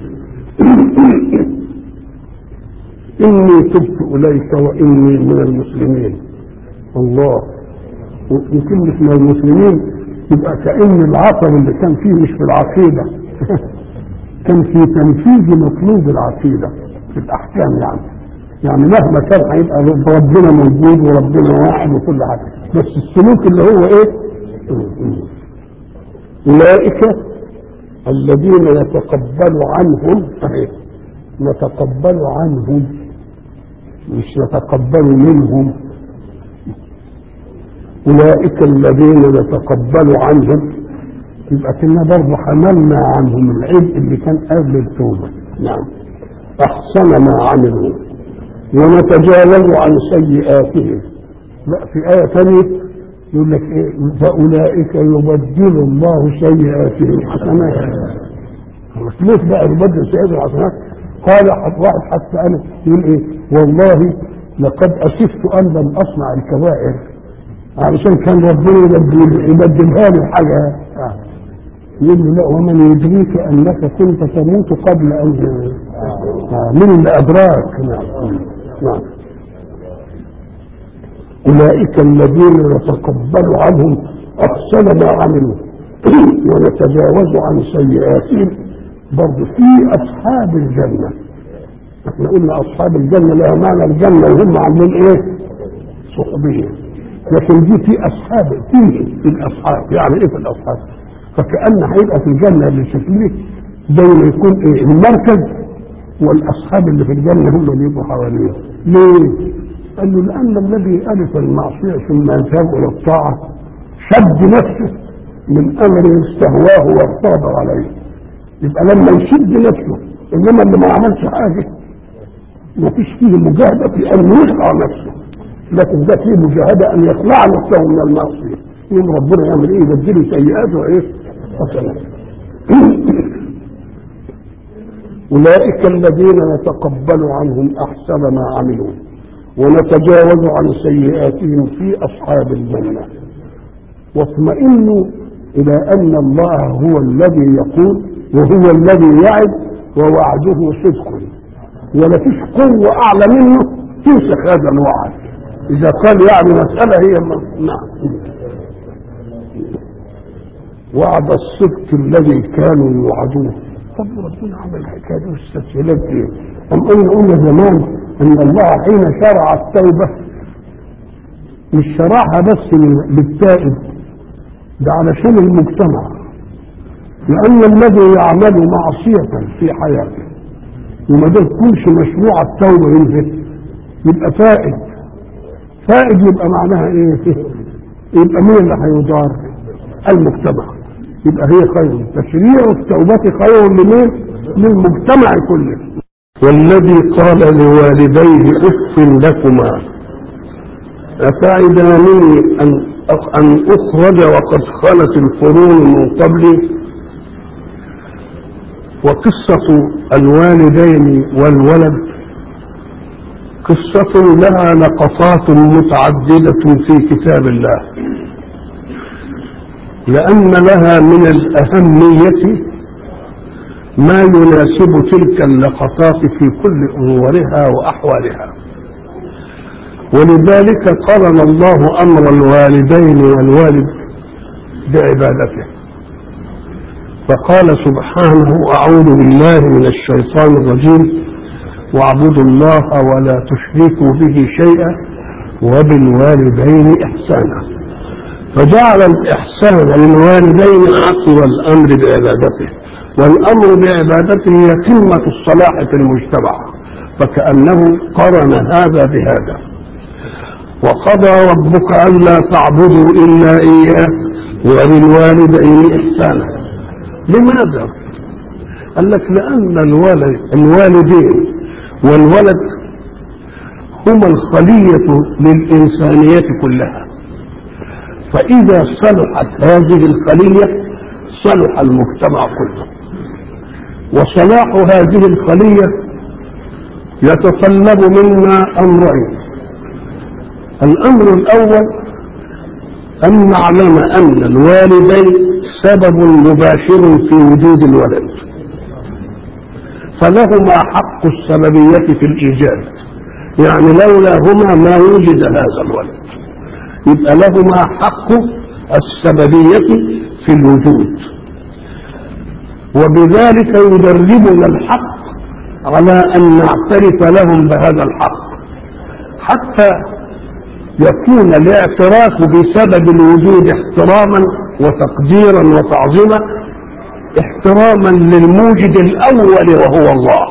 Speaker 1: إني تبت إليك وإني من المسلمين. الله، وكلمة من المسلمين يبقى كأن العطل اللي كان فيه مش في العقيدة كان في تنفيذ مطلوب العقيدة في الأحكام يعني مهما كان هيبقى ربنا موجود وربنا واحد وكل حاجة، بس السلوك اللي هو ايه؟ أولئك الذين نتقبل عنهم مش نتقبل منهم. أولئك الذين نتقبل عنهم، يبقى كنا برضه حملنا عنهم العبء اللي كان قبل التوبة. نعم. أحسن ما عملوا ونتجاوز عن سيئاتهم. لا في آية ثانية يقول لك إيه؟ فأولئك يبدل الله سيئاتهم حسنات. ليش بقى يبدل سيئاتهم حسنات؟ قال واحد حتى أنا يقول إيه؟ والله لقد أسفت أن لم أصنع الكبائر، علشان كان ربنا يبدلها لي حاجة. يقول له لا، ومن يدريك أنك كنت تموت قبل أن من اللي أدراك. نعم. أولئك الذين نتقبل عنهم أحسن ما عملوا ونتجاوز عن سيئاتهم. برضه في أصحاب الجنة، احنا قلنا أصحاب الجنة لها معنى الجنة وهم عاملين إيه؟ صحبية. لكن دي في أصحاب، في الأصحاب يعني إيه في الأصحاب؟ فكأن هيبقى في الجنة اللي شكله زي ما يكون إيه؟ المركز، والأصحاب اللي في الجنة هم اللي يبقوا حواليه. ليه؟ قال له لأن الذي ألف المعصية ثم يذهب إلى الطاعة شد نفسه من أمر استهواه وارتضى عليه. يبقى لما يشد نفسه، إنما اللي ما عملش حاجة ما فيش فيه مجاهدة في أن يخلع نفسه، لكن ده فيه مجاهدة أن يخلع نفسه من المعصية. يوم ربنا يعمل إيه؟ يبدله سيئاته وإيه؟ حسنات. أولئك الذين نتقبل عنهم أحسن ما عملوا ونتجاوز عن سيئاتهم في أصحاب الجنة. واطمئنوا إلى أن الله هو الذي يقول وهو الذي يعد ووعده صدق، ولا فيش قوة أعلى منه تنسخ هذا الوعد. إذا قال يعني مسألة هي نعم. وعد الصدق الذي كانوا يوعدوه. طب ربنا عمل الحكاية دي والتسهيلات ايه؟ قلنا زمان ان الله حين شرع التوبة مش شرعها بس للتائب، ده علشان المجتمع، لان الذي يعمل معصية في حياته وما ده يكونش مشروع التوبة ينزل يبقى فائد يبقى معناها ايه؟ يبقى مين اللي هيضار؟ المجتمع. يبقى هي خير، تشريع التوبة خير لمين؟ للمجتمع كله. والذي قال لوالديه اف لكما أتعدانني أن أخرج وقد خلت القرون من قبلي. وقصة الوالدين والولد قصة لها لقطات متعددة في كتاب الله، لأن لها من الأهمية ما يناسب تلك اللقطات في كل أمورها وأحوالها. ولذلك قرن الله أمر الوالدين والوالد بعبادته، فقال سبحانه أعوذ بالله من الشيطان الرجيم واعبدوا الله ولا تشركوا به شيئا وبالوالدين إحسانا، فجعل الإحسان للوالدين عقب الأمر بعبادته، والأمر بعبادته هي قمة الصلاح في المجتمع، فكأنه قرن هذا بهذا. وقضى ربك ألا تعبدوا إلا إياه وبالوالدين إحسانا. لماذا؟ قال لك لأن الوالدين والولد هما الخلية للإنسانية كلها، فإذا صلحت هذه الخلية صلح المجتمع كله. وصلاح هذه الخلية يتطلب منا أمرين. الأمر الأول أن نعلم أن الوالدين سبب مباشر في وجود الولد، فلهما حق السببية في الإيجاد، يعني لولاهما ما يوجد هذا الولد، يبقى لهما حق السببية في الوجود. وبذلك يدربنا الحق على أن نعترف لهم بهذا الحق، حتى يكون الاعتراف بسبب الوجود احتراما وتقديرا وتعظيما، احتراما للموجد الأول وهو الله.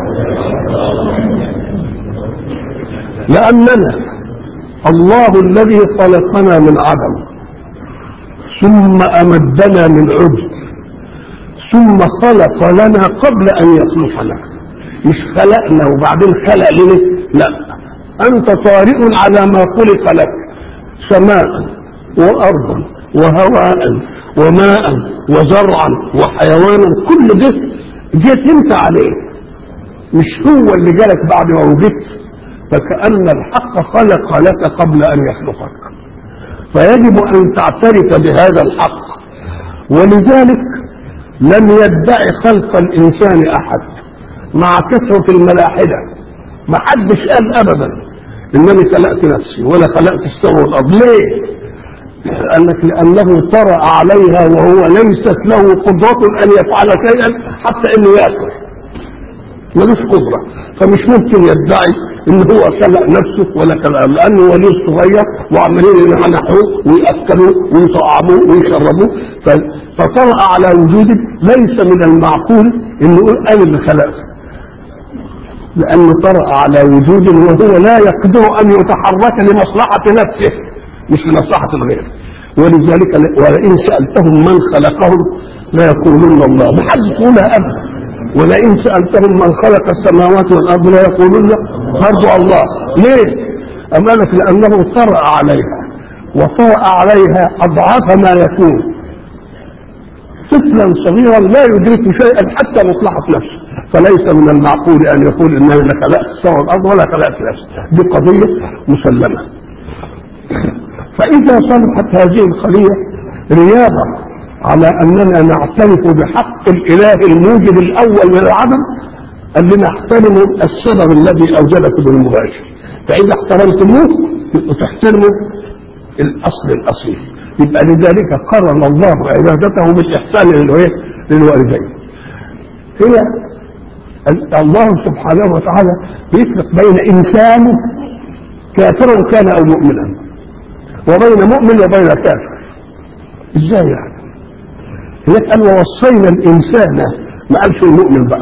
Speaker 1: لأننا الله الذي خلقنا من عدم ثم أمدنا من عجز ثم خلق لنا قبل أن يخلقنا، مش خلقنا وبعدين خلق لنا، لا، أنت طارئ على ما خلق لك، سماء وأرضا وهواء وماء وزرعا وحيوانا، كل ده جيت انت عليه، مش هو اللي جالك بعد ما وجدت. فكأن الحق خلق لك قبل أن يخلقك، فيجب أن تعترف بهذا الحق. ولذلك لم يدعي خلق الإنسان أحد مع كثرة الملاحدة، ما حدش قال أبدا إنني خلقت نفسي ولا خلقت السماء والأرض. ليه؟ قال لك لأنه طرأ عليها وهو ليست له قدرة أن يفعل شيئا حتى إنه يأكل، ملوش قدرة، فمش ممكن يدعي إن هو خلق نفسه ولا خلق، لأنه وليه صغير وعمالين ينحنحوه ويأكلوه ويطعموه ويشربوه، فطرأ على وجوده. ليس من المعقول إنه يقول أنا اللي خلقته، لأنه طرأ على وجود وهو لا يقدر أن يتحرك لمصلحة نفسه مش لمصلحة الغير. ولذلك ولئن سألتهم من خلقهم لا يقولون الله، محدش يقولها أبدا. ولئن سألتهم من خلق السماوات والأرض لا يقولون برضو الله. ليه؟ أمانك لأنه طرأ عليها، وطرأ عليها أضعاف ما يكون. طفلا صغيرا لا يدرك شيئا حتى مصلحة نفسه، فليس من المعقول أن يقول إنني لا خلقت السماء والأرض ولا خلقت نفسي، دي قضية مسلمة. فإذا صلحت هذه الخلية رياضة على أننا نعترف بحق الإله الموجب الأول من العدم، أن نحترم السبب الذي أوجدك بالمباشر. فإذا احترمتموه تحترموا الأصل الأصيل. يبقى لذلك قرن الله عبادته بالإحسان للوالدين. هي الله سبحانه وتعالى بيفرق بين إنسان كافر كان أو مؤمنا وبين مؤمن وبين كافر. إزاي يعني؟ يسأل ووصينا الإنسان، ما قالش المؤمن بقى،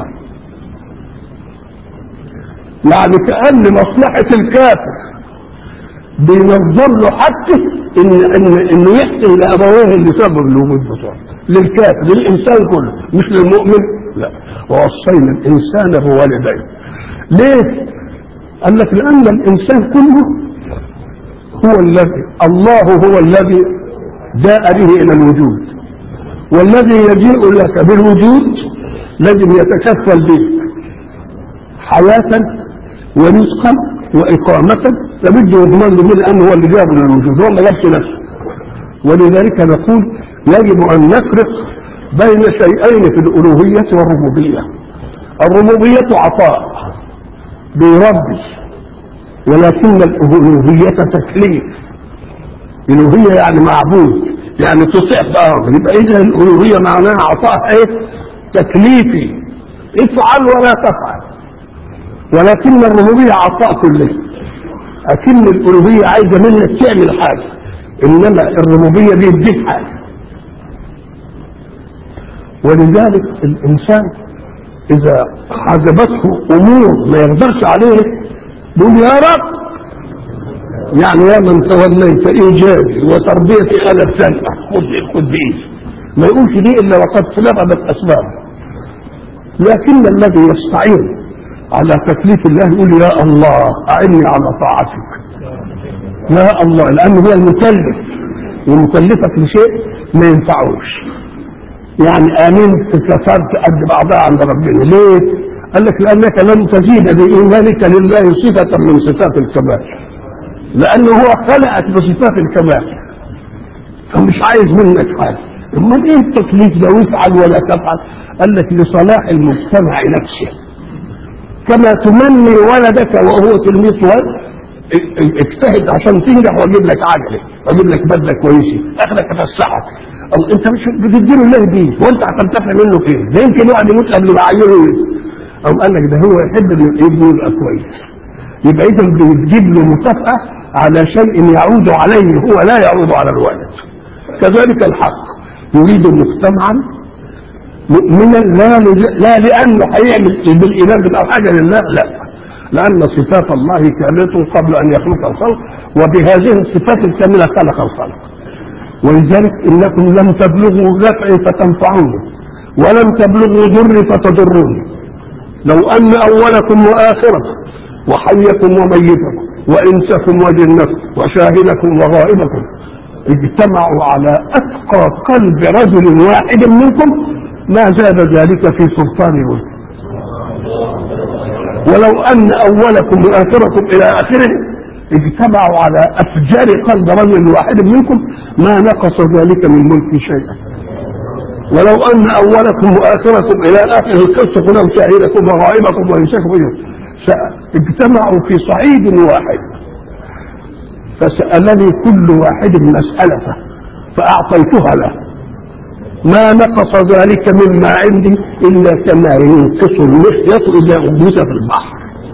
Speaker 1: يعني كأن مصلحة الكافر بينظر له حتى إنه يحسن لأبويه اللي سبب الوجود بتاعه، للكافر، للإنسان كله مش للمؤمن. لا، ووصينا الإنسان بوالديه. ليه؟ قال لك لأن الإنسان كله هو الذي الله هو الذي جاء به إلى الوجود، والذي يجيء لك بالوجود لازم يتكفل به حياة ورزقا وإقامة، فبده يضمن له لأنه هو اللي جاب للوجود، هو ما جابش نفسه. ولذلك نقول يجب أن نفرق بين شيئين في الألوهية والربوبية. الربوبية عطاء بيربي، ولكن الألوهية تكليف. الألوهية يعني معبود، يعني تطيع بأمر، يبقى إذا الألوهية معناها عطاء إيه؟ تكليفي، افعل ولا تفعل. ولكن الربوبية عطاء كله، لكن الألوهية عايزة منك تعمل حاجة، إنما الربوبية بيديك حاجة. ولذلك الإنسان إذا عجبته أمور ما يقدرش عليه يقول يا رب، يعني يا من توليت إيجابي وتربيتي على السنة خذ بإيدي، ما يقولش دي إلا وقد سلبت أسباب. لكن الذي يستعين على تكليف الله يقول يا الله أعني على طاعتك يا الله، لأنه هو المكلف، ومكلفك لشيء ما ينفعوش. يعني آمنت كفرت قد بعضها عند ربنا. ليه؟ قال لك لأنك لن تزيد بإيمانك لله صفة من صفات الكمال، لأنه هو خلقك بصفات الكمال، فمش عايز منك حاجة. امال ايه التكليف ده؟ وافعل ولا تفعل. قال لك لصلاح المجتمع نفسه، كما تمني ولدك وهو تلميذ اجتهد عشان تنجح واجيب لك عجله واجيب لك بدله كويسه اخرك افسحك، انت مش بتديله الله دي وانت هتنتفع منه فين؟ ده يمكن واحد يموت قبل ما عينه. او قال لك ده هو يحب ان ابنه يبقى كويس، يبقى اذا بتجيب له مكافاه على شيء يعود عليه هو لا يعود على الوالد. كذلك الحق يريد مجتمعا مؤمنا لا لانه هيعمل بالايمان او حاجه لله، لا، لان صفات الله كامله قبل ان يخلق الخلق، وبهذه الصفات الكامله خلق الخلق. ولذلك انكم لم تبلغوا نفعي فتنفعوني ولم تبلغوا ضري فتضروني. لو ان اولكم واخركم وحيكم وميتكم وانسكم وجنكم وشاهدكم وغائبكم اجتمعوا على اتقى قلب رجل واحد منكم ما زاد ذلك في سلطان ملك. ولو ان اولكم واخركم الى اخره اجتمعوا على افجار قلب رجل واحد منكم ما نقص ذلك من ملك شيئا. ولو ان اولكم واخركم الى اخر القصه كلهم شاهدكم وغائبكم وانسكم اجتمعوا في صعيد واحد فسالني كل واحد مسالته فاعطيتها له ما نقص ذلك مما عندي الا كما ينقص المخيط اذا غمس في البحر.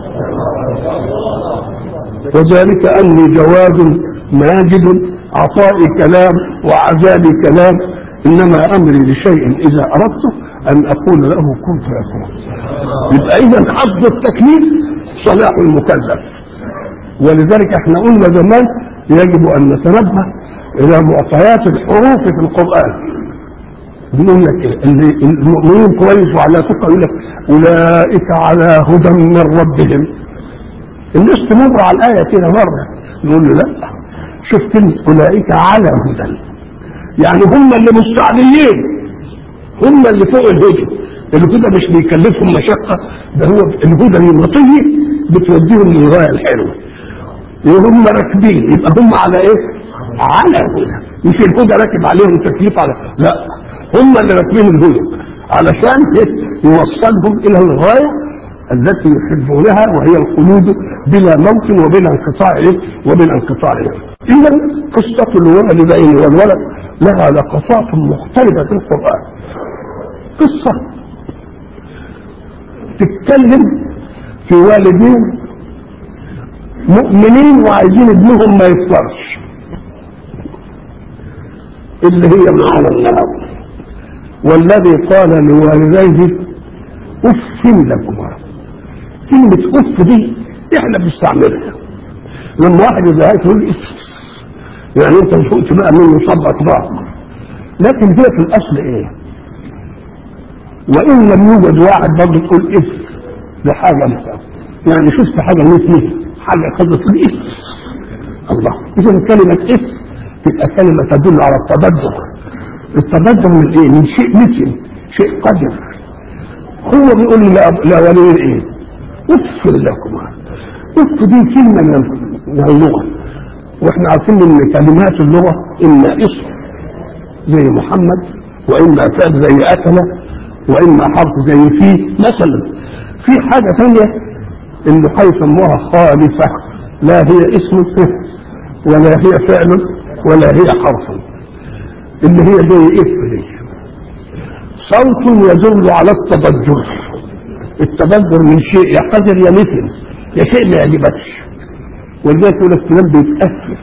Speaker 1: وذلك اني جواد ماجد عطائي كلام وعذابي كلام، انما امري لشيء اذا اردته ان اقول له كن فيكون. يبقى اذا حظ التكليف صلاح المكلف. ولذلك احنا قلنا زمان يجب ان نتنبه الى معطيات الحروف في القران. بيقول لك المؤمنين كويس وعلى ثقه، يقول لك اولئك على هدى من ربهم. الناس تمر على الايه كده مره نقول له لا، شوف كلمه اولئك على هدى، يعني هم اللي مستعدين، هم اللي فوق الهدى. الهدى مش بيكلفهم مشقه، ده هو الهدى الوطيه بتوديهم للغايه الحلوه. وهم راكبين يبقى هم على ايه؟ على هدى، مش الهدى راكب عليهم تكليف على، لا، هم اللي راكبين الهدى علشان يوصلهم الى الغايه التي يحبونها وهي الخلود بلا موت وبلا انقطاع وبلا انقطاع. اذا قصه الوالدين والولد لها لقطات مختلفه في القران. قصه تتكلم في والدين مؤمنين وعايزين ابنهم ما يكفرش، اللي هي معانا النهارده. والذي قال لوالديه اف لكما. كلمه اف دي احنا بنستعملها لما واحد يزهقك يقول اف، يعني انت مش قلت بقى منه صبعك ضاق، لكن هي في الاصل ايه؟ وان لم يوجد واحد برضه تقول اف لحاجه مثلا، يعني شفت حاجه مثل حاجه قد تقول اف. الله، اذا كلمه اف تبقى كلمه تدل على التبدل. التبدل من ايه؟ من شيء مثل شيء قدر. هو بيقول لا ولي ايه؟ اف لكما. اف دي كلمه من اللغه، واحنا عارفين ان كلمات اللغه اما اسم زي محمد، واما فعل زي اكل، واما حرف زي فيه مثلا. في حاجه ثانيه انه هيسموها خالفه، لا هي اسم ولا هي فعل ولا هي حرف، اللي هي زي اف دي صوت يدل على التبجر. التبجر من شيء يا قدر يا مثل يا شيء ما يعجبكش. ولذلك يقول الكلام بيتأسف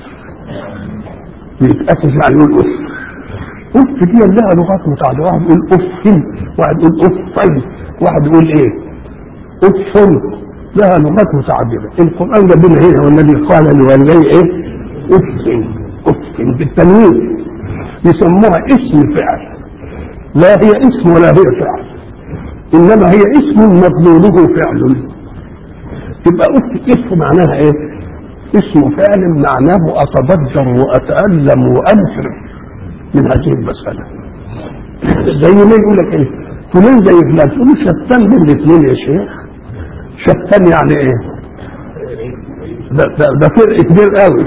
Speaker 1: يعني يقول اف. اف دي لها لغات متعدده، واحد يقول اف، واحد يقول اف، واحد يقول ايه اف، لها لغات متعدده. القران جاب لنا هنا والذي قال لوالديه ايه؟ اف بالتنوين، يسموها اسم فعل، لا هي اسم ولا هي فعل، انما هي اسم مدلوله فعل. تبقى اف معناها ايه؟ اسم فعل معناه اتضجر واتألم وانفر من هذه المسألة. زي ما يقول لك ايه؟ فلان زي فلان، تقول شتان بين الاثنين يا شيخ. شتان يعني ايه؟ ده فرق كبير قوي.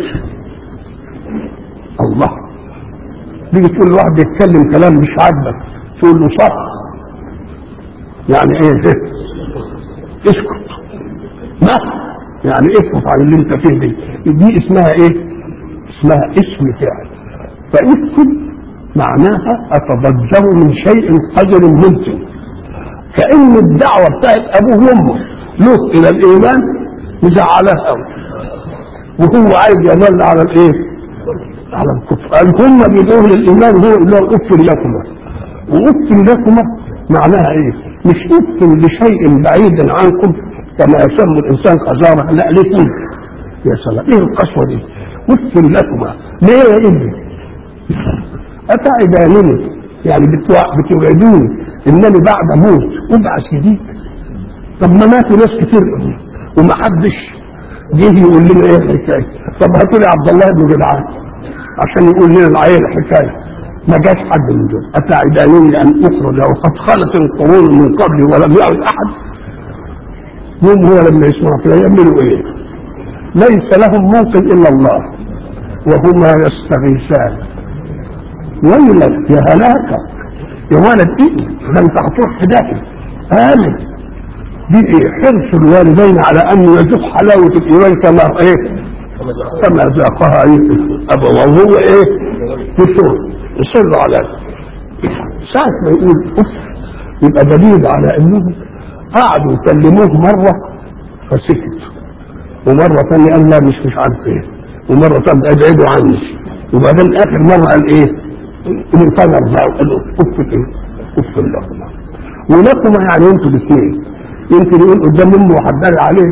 Speaker 1: الله، تيجي تقول لواحد يتكلم كلام مش عاجبك تقول له صح، يعني ايه؟ اسكت، ما يعني اسكت عن اللي انت فيه دي اسمها ايه؟ اسمها اسم فعل. فاسكت معناها أتضجر من شيء قدر ممكن، كأن الدعوة بتاعت أبوه وأمه له إلى الإيمان مزعلها قوي، وهو عايز يمل على الإيه؟ على الكفر. هم بيدعوه للإيمان، هو يقول لهم أفر لكما، وأفر لكما معناها إيه؟ مش أفر لشيء بعيد عنكم كما يسمى الإنسان قذارة، لا لكم. يا سلام، إيه القسوة دي؟ أفر لكما، ليه يا ابني؟ أتعدانني، يعني بتوعدوني إنني بعد موت أبعث جديد؟ طب ما ماتوا ناس كتير ومحدش جه يقول لنا إيه الحكاية. طب هاتوا لي عبد الله بن جدعان عشان يقول لنا العيال الحكاية، ما جاش حد من دول. أتعدانني أن أخرج وقد خلت القرون من قبلي ولم يعد أحد؟ يوم هو لما يسمع كده يعملوا إيه؟ ليس لهم موقف إلا الله وهما يستغيثان ويلك يا هلاكك يا ولد ايه ده انت هتروح في داخل آمن. دي ايه؟ حرص الوالدين على ان يذوق حلاوة الايمان كما ايه؟ كما ذاقها ايه؟ ابوه وهو ايه؟ يصر على ساعة ما يقول اف يبقى دليل على انهم قعدوا يكلموه مرة فسكت، ومرة ثانية قال لا مش عارف ايه، ومرة ثانية ابعدوا عني، وبعدين اخر مرة قال ايه؟ الانفجر بقى وقالوا اف ايه؟ اف لكما. ولكما يعني انتوا الاثنين، يمكن يقول قدام امه وحداري عليه،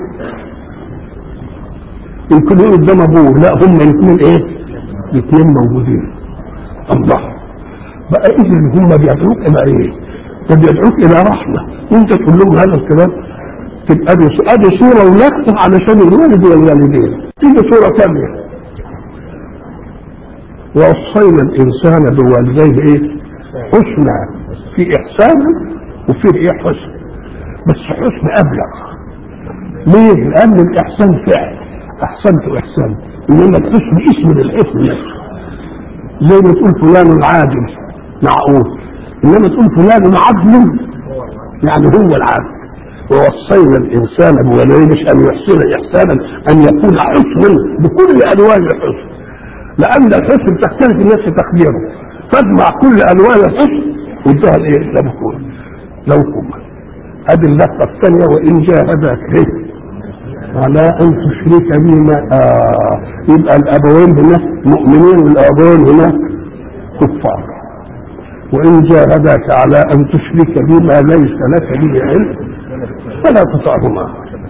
Speaker 1: يمكن يقول قدام ابوه، لا هم الاثنين ايه؟ الاثنين موجودين. الله بقى اذا هم بيدعوك الى ايه؟ بيدعوك الى رحمه، وانت تقول لهم هذا الكلام تبقى ادي صوره ولكم علشان الوالد والوالدين. تيجي صوره ثانيه، ووصينا الانسان بوالديه ايه؟ حسنا، في احسان وفي ايه؟ حسن، بس حسن ابلغ. ليه؟ لان الاحسان فعل، احسنت احسان، انما الحسن اسم للحسن نفسه. زي ما تقول فلان عادل معقول، انما تقول فلان عدل يعني هو العادل. ووصينا الانسان بوالديه مش ان يحسن احسانا، ان يكون حسنا بكل الوان الحسن، لان الحسن تختلف الناس في تقديره، فاجمع كل الوان الحسن وادها الايه؟ لوكم. هذه اللفظه الثانيه، وان جاهداك على ان تشرك بما يبقى الابوين هنا مؤمنين والابوين هنا كفار. وان جاهداك على ان تشرك بما ليس لك به علم فلا تطعهما.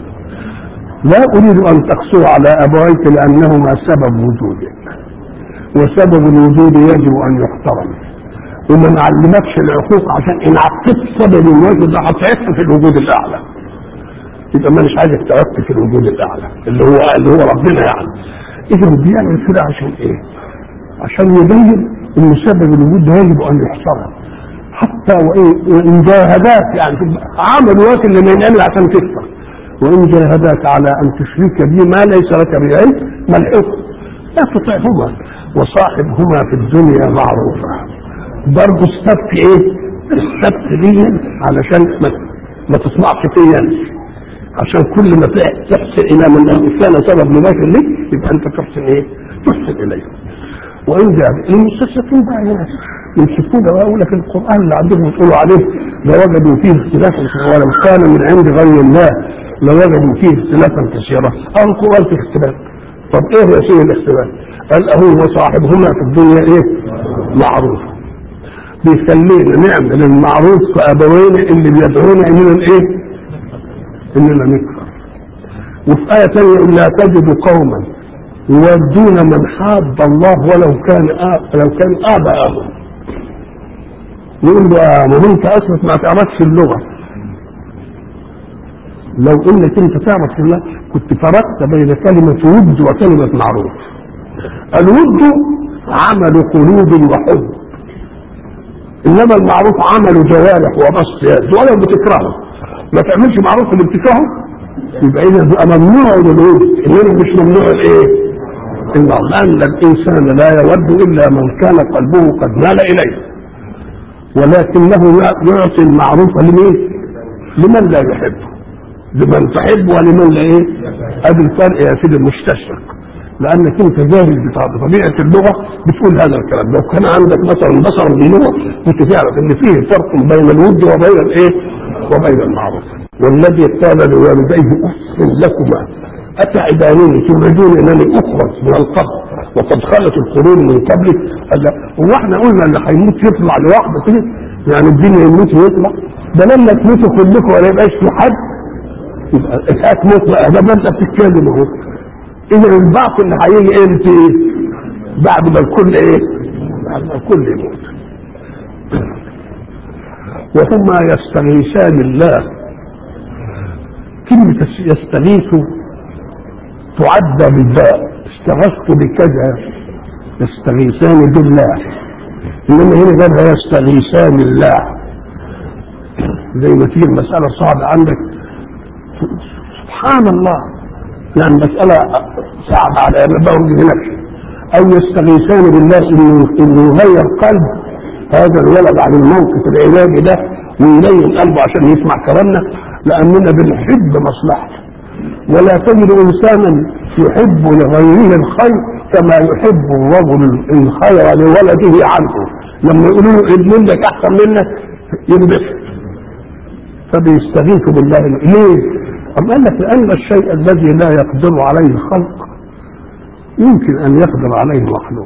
Speaker 1: لا اريد ان تقسو على ابويك لانهما سبب وجودك، وسبب الوجود يجب ان يحترم، وما نعلمكش العقوق عشان ان عقدت سبب الوجود ده هتعق في الوجود الاعلى. يبقى مانيش عايزك تعق في الوجود الاعلى اللي هو ربنا يعني. اذا بيعمل كده عشان ايه؟ عشان يبين ان سبب الوجود ده يجب ان يحترم، حتى وان جاهداك يعني عمل وقت اللي ما ينعمل عشان تكفر. وان جاهداك على ان تشرك بي ما ليس لك به علم ما الحكم؟ لا تطعهما وصاحبهما في الدنيا معروفا. برضه السبت ايه؟ السبت دي علشان ما تصنعش فيا، عشان كل ما تحسن الى من كان سبب مباشر لك يبقى انت تحسن ايه؟ تحسن اليه. وان جاء المستشرقين بقى هنا يمسكون ويقول لك القران اللي عندهم يقولوا عليه لوجدوا فيه اختلافا، ولو كان من عند غير الله لوجدوا فيه اختلافا كثيرا. القران فيه اختلاف. طب ايه يا سيدي الاختلاف؟ قال اهو وصاحبهما في الدنيا ايه؟ معروف. بيخلينا نعمل المعروف كابوين اللي بيدعونا اننا ايه؟ اننا نكفر. وفي آية ثانية يقول لا تجد قوما يودون من حاد الله ولو كان آباءهم. يقول له ما انت اصلا ما تعرفش اللغة، لو انك انت تعرف الله كنت فرقت بين كلمة ود وكلمة معروف. الود عمل قلوب وحب، انما المعروف عمل جوارح وبسط يد. ولو بتكرهه ما تعملش معروف اللي بتكرهه يبقى اذا بقى ممنوع الود، انما مش ممنوع الايه؟ لان الانسان لا يود الا من كان قلبه قد مال اليه، ولكنه يعطي المعروف لمن لا يحبه، لمن تحب ولمن لا ايه؟ ادي الفرق يا سيدي المستشرق. لانك انت جاهل بطبيعه اللغه بتقول هذا الكلام. لو كان عندك مثلا بصر باللغه كنت تعرف ان فيه فرق بين الود وبين الايه وبين المعروف. والذي قال لوالديه احسن لكما اتعدانني تريدون انني اخرج من القبر وقد خلت القرون من قبلي. هو احنا قلنا اللي هيموت يطلع لوحده كده؟ يعني الدنيا يموت ويطلع؟ ده لما تموتوا كلكم ولا يبقاش في حد يبقى هتموت بقى. ده ما انت بتتكلم اهو. اذا البعث اللي هيجي امتى؟ بعد ما الكل ايه؟ بعد ما الكل يموت. وهما يستغيثان الله. كلمة يستغيث تعدى بالباء، استغثت بكذا يستغيثان بالله، انما هنا جابها يستغيثان الله. زي ما تيجي المسألة صعبة عندك سبحان الله، يعني مسألة صعبة على أبوه بنفسه. أو يستغيثان بالله إنه يغير قلب هذا الولد عن الموقف العلاجي ده ويلين قلبه عشان يسمع كلامنا، لأننا بنحب مصلحته. ولا تجد إنسانا يحب لغيره الخير كما يحب الرجل الخير لولده عنه. لما يقولوا له ابن لك أحسن منك ينبسط. فبيستغيثوا بالله. ليه؟ أم قال لك لأن الشيء الذي لا يقدر عليه الخلق يمكن أن يقدر عليه مخلوق.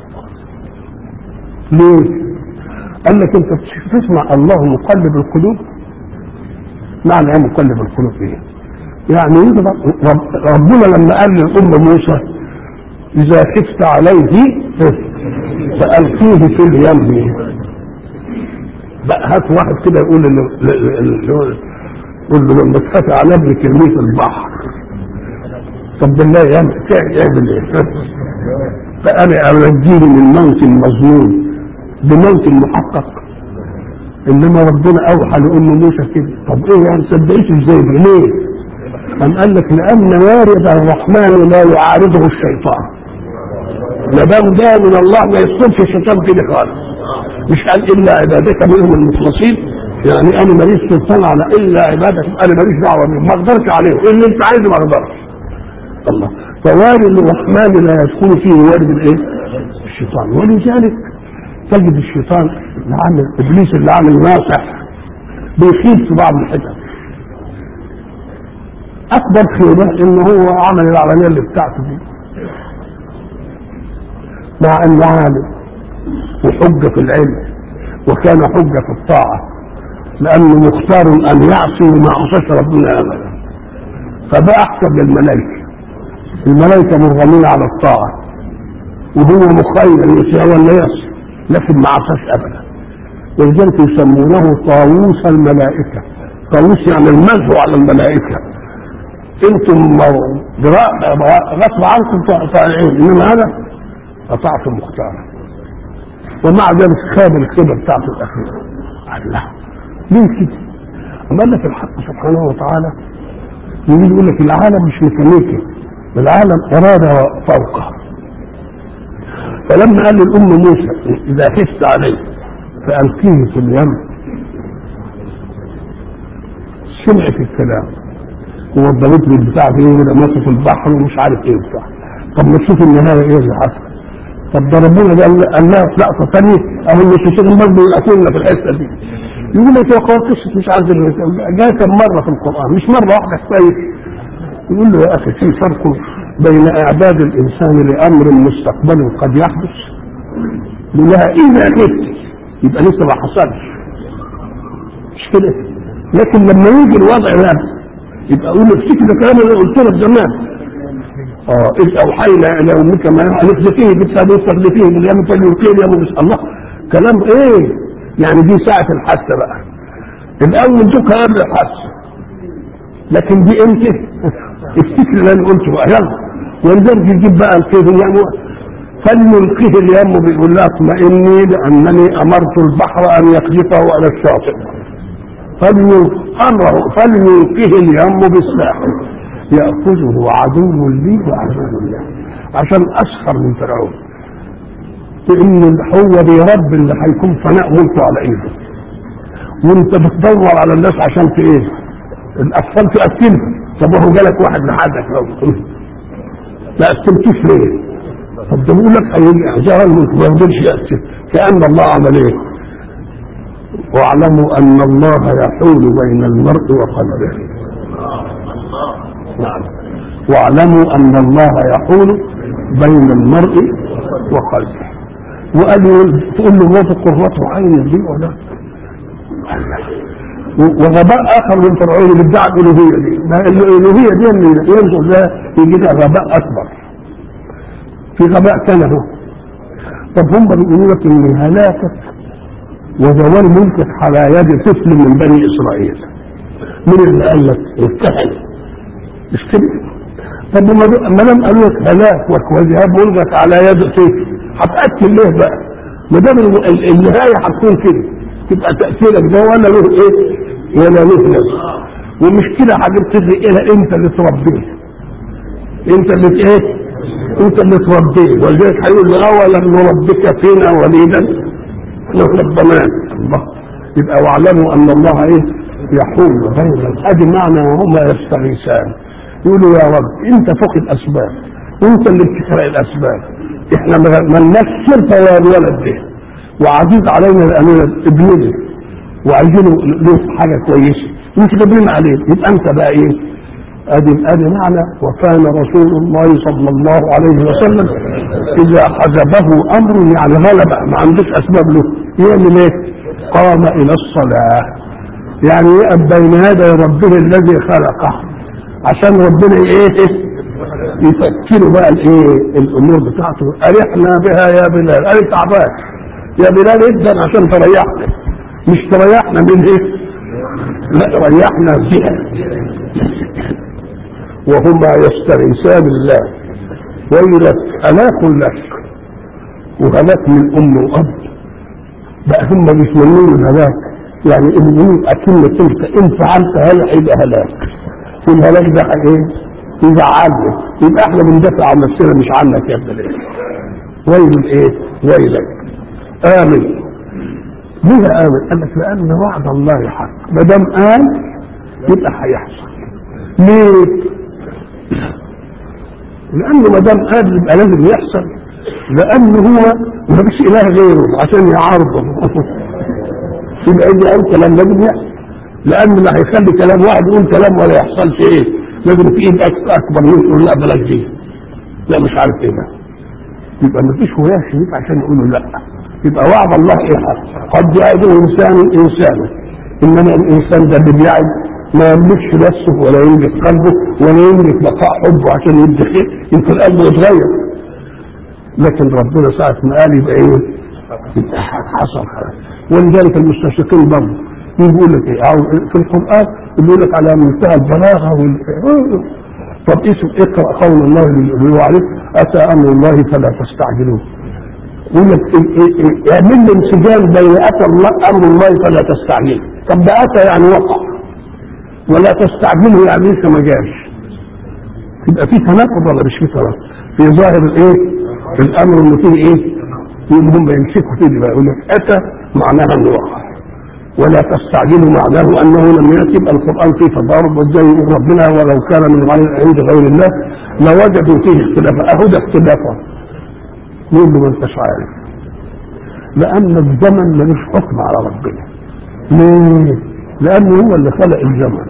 Speaker 1: ليه؟ قال لك أنت تسمع الله مقلب القلوب. معنى ايه مقلب القلوب ايه؟ يعني ربنا لما قال للأم موسى إذا خفت عليه فألقيه في اليم. بقى هات واحد كده يقول قل له لما تخاف على ابنك ارميه في البحر. طب بالله يعمل ايه؟ فانا انجيني من موت مظنون بموت محقق. انما ربنا اوحى لام موسى كده. طب ايه يعني صدقيش ازاي؟ ليه؟ قال لك لان وارد الرحمن لا يعارضه الشيطان. ما دام ده من الله ما يصطدش الشيطان كده خالص. مش قال الا عبادك منهم المخلصين، يعني انا ماليش سلطان على الا عبادك، انا ماليش دعوه بهم، ما اقدرش عليهم، اللي انت عايزه ما اقدرش. الله. فوارد الرحمن لا يدخل فيه وارد الايه؟ الشيطان. ولذلك تجد الشيطان اللي عامل ابليس اللي عامل ناصح بيخيب في بعض الحتت. اكبر خيبه ان هو عمل العمليه اللي بتاعته دي مع انه عالم وحجه في العلم وكان حجه في الطاعه، لانه مختار ان يعصي وما عصاش ربنا ابدا. فبقى احسن للملائكه. الملائكه مرغمين على الطاعه وهو مخير يسير ولا يعصي، لكن ما عصاش ابدا. ولذلك يسمونه طاووس الملائكه. طاووس يعني المزح على الملائكه. انتم غصب عنكم طائعين، انما انا قطعت مختارا. ومع ذلك خاب الخيبه بتاعته الاخيره. الله ليه كده؟ اما قال لك الحق سبحانه وتعالى يقول لك العالم مش ميكانيكي، العالم اراده فوقه. فلما قال للام موسى اذا خفت عليه فالقيه في اليم سمعت الكلام ووضبت لي البتاع دي وده ماشي في البحر ومش عارف ايه بتاع. طب ما تشوف النهايه ايه اللي حصل؟ طب ده ربنا قال لها في لقطه ثانيه اهو المشركين برضه يقتلنا في الحته دي. يقول لك يا اخويا قصه مش عارف جايه كم مره في القران مش مره واحده كفايه. يقول له يا اخي في فرق بين اعداد الانسان لامر مستقبل قد يحدث لها اذا خفت يبقى لسه ما حصلش مش كده. لكن لما يجي الوضع ده يبقى اقول افتكر الكلام اللي قلت لك زمان. اذ اوحينا الى امك ما نخلفيه بالتابوت تخلفيه باليم فليلقيه اليم بس. الله كلام ايه؟ يعني دي ساعه الحاسه بقى. الاول دوك قبل الحاسه، لكن دي امتى؟ افتكر اللي انا قلته بقى يلا. ولذلك يجيب بقى القيه اليم فليلقيه اليم بيقول لها اطمئني لانني امرت البحر ان يقذفه على الشاطئ فليلقيه اليم بالساحل يأخذه عدو لي وعدو له عشان أسخر من فرعون. لأن هو بيرب اللي هيكون فناء ملكه على إيده، وأنت بتدور على الناس عشان في إيه؟ الأطفال تأكلهم. طب هو جالك واحد لحدك ما أكلتوش ليه؟ طب ده بيقول لك جرى الملك ما يقدرش يأتي كأن الله عمل ايه؟ واعلموا ان الله يحول بين المرء وقلبه. نعم. واعلموا ان الله يحول بين المرء وقلبه. وقال تقول له موت قرة عين دي ولا وغباء اخر من فرعون اللي ادعى الالوهيه دي. الالوهيه دي اللي ينظر لها يجي لها غباء اكبر. في غباء كان هو. طب هم بيقولوا لك ان هلاكك وزوال ملكك على يد طفل من بني اسرائيل. من اللي قال لك الكهنه مش كده؟ طب ما دام قالوا لك هلاك وذهاب ملكك على يد طفل هتاكل ليه بقى؟ ما دام النهايه هتكون كده تبقى تاكيلك ده ولا له ايه؟ ولا له نفس. ومش كده هتبتدي الى انت اللي تربيه. انت اللي ايه؟ انت اللي تربيه. ولذلك هيقول له اولا نربك فينا وليدا نحن الضمان. الله يبقى واعلموا ان الله ايه؟ يحول بين ادي معنى وهما يستغيثان. يقولوا يا رب انت فوق الاسباب وانت اللي بتخلق الاسباب. احنا ما لناش شرطه ولا الولد ده وعزيز علينا لاننا ابننا وعايزين له حاجه كويسه مش قادرين عليه. يبقى انت بقى ايه؟ ادي معنى. وكان رسول الله صلى الله عليه وسلم اذا حجبه امر يعني غلب ما عندوش اسباب له يعمل ايه؟ قام الى الصلاه. يعني يقف بين يدي ربه الذي خلقه عشان ربنا ايه؟ يفكروا بقى الايه؟ الامور بتاعته. ارحنا بها يا بلال. انا تعبان يا بلال جدا عشان تريحنا. مش تريحنا من ايه؟ لا ريحنا بها. وهما يستغيثان الله ويلك هلاك لك وهلاك من ام واب. بقى هم بيتمنون الهلاك يعني ان اكن انت فعلت هلا يبقى هلاك. والهلاك ده ايه؟ يزعلنا. يبقى احنا بندافع عن نفسنا مش عنك يا ابن الايه. ويل ايه؟ ويلك. امن. ليه امن؟ قال لك لان وعد الله حق. ما دام قال يبقى هيحصل. ليه؟ لانه ما دام قال يبقى لازم يحصل. لانه هو ما فيش اله غيره عشان يعارضه. يبقى اذا قال كلام لازم يحصل. لان اللي هيخلي كلام واحد يقول كلام ولا يحصلش ايه؟ لازم في ايد اكبر منه يقول لا بلاش دي. لا مش عارف ايه ده. يبقى ما فيش وياه شريك عشان يقولوا لا. يبقى وعد الله ايه حق. قد يعد انسان انسانا انما الانسان ده بيعد ما يملكش نفسه ولا يملك قلبه ولا يملك بقاء حبه عشان يدي خير. يمكن قلبه يتغير. لكن ربنا ساعة ما قال يبقى ايه؟ يبقى حصل خلاص. ولذلك المستشرقين برضه يقول لك ايه؟ في القران يقول لك على منتهى البلاغه طب اقرا قول الله اللي هو عليه اتى امر الله فلا تستعجلوه. يقول لك اعمل لي انسجام بين اتى امر الله فلا تستعجلوه. طب ده اتى يعني وقع ولا تستعجلوا يعني لسه ما جاش. يبقى في تناقض ولا مش في تناقض؟ في ظاهر الايه؟ الامر اللي فيه ايه؟ هم يمسكوا فيه بقى يقول لك اتى معناها انه وقع ولا تستعجلوا معناه انه لم ياتي. يبقى القران فيه تضارب. وازاي يقول ربنا ولو كان من عند غير الله لوجدوا فيه اختلافا. اهو ده اختلافا. نقول له ما انتش عارف. لان الزمن ملوش حكم على ربنا. ليه؟ لانه هو اللي خلق الزمن.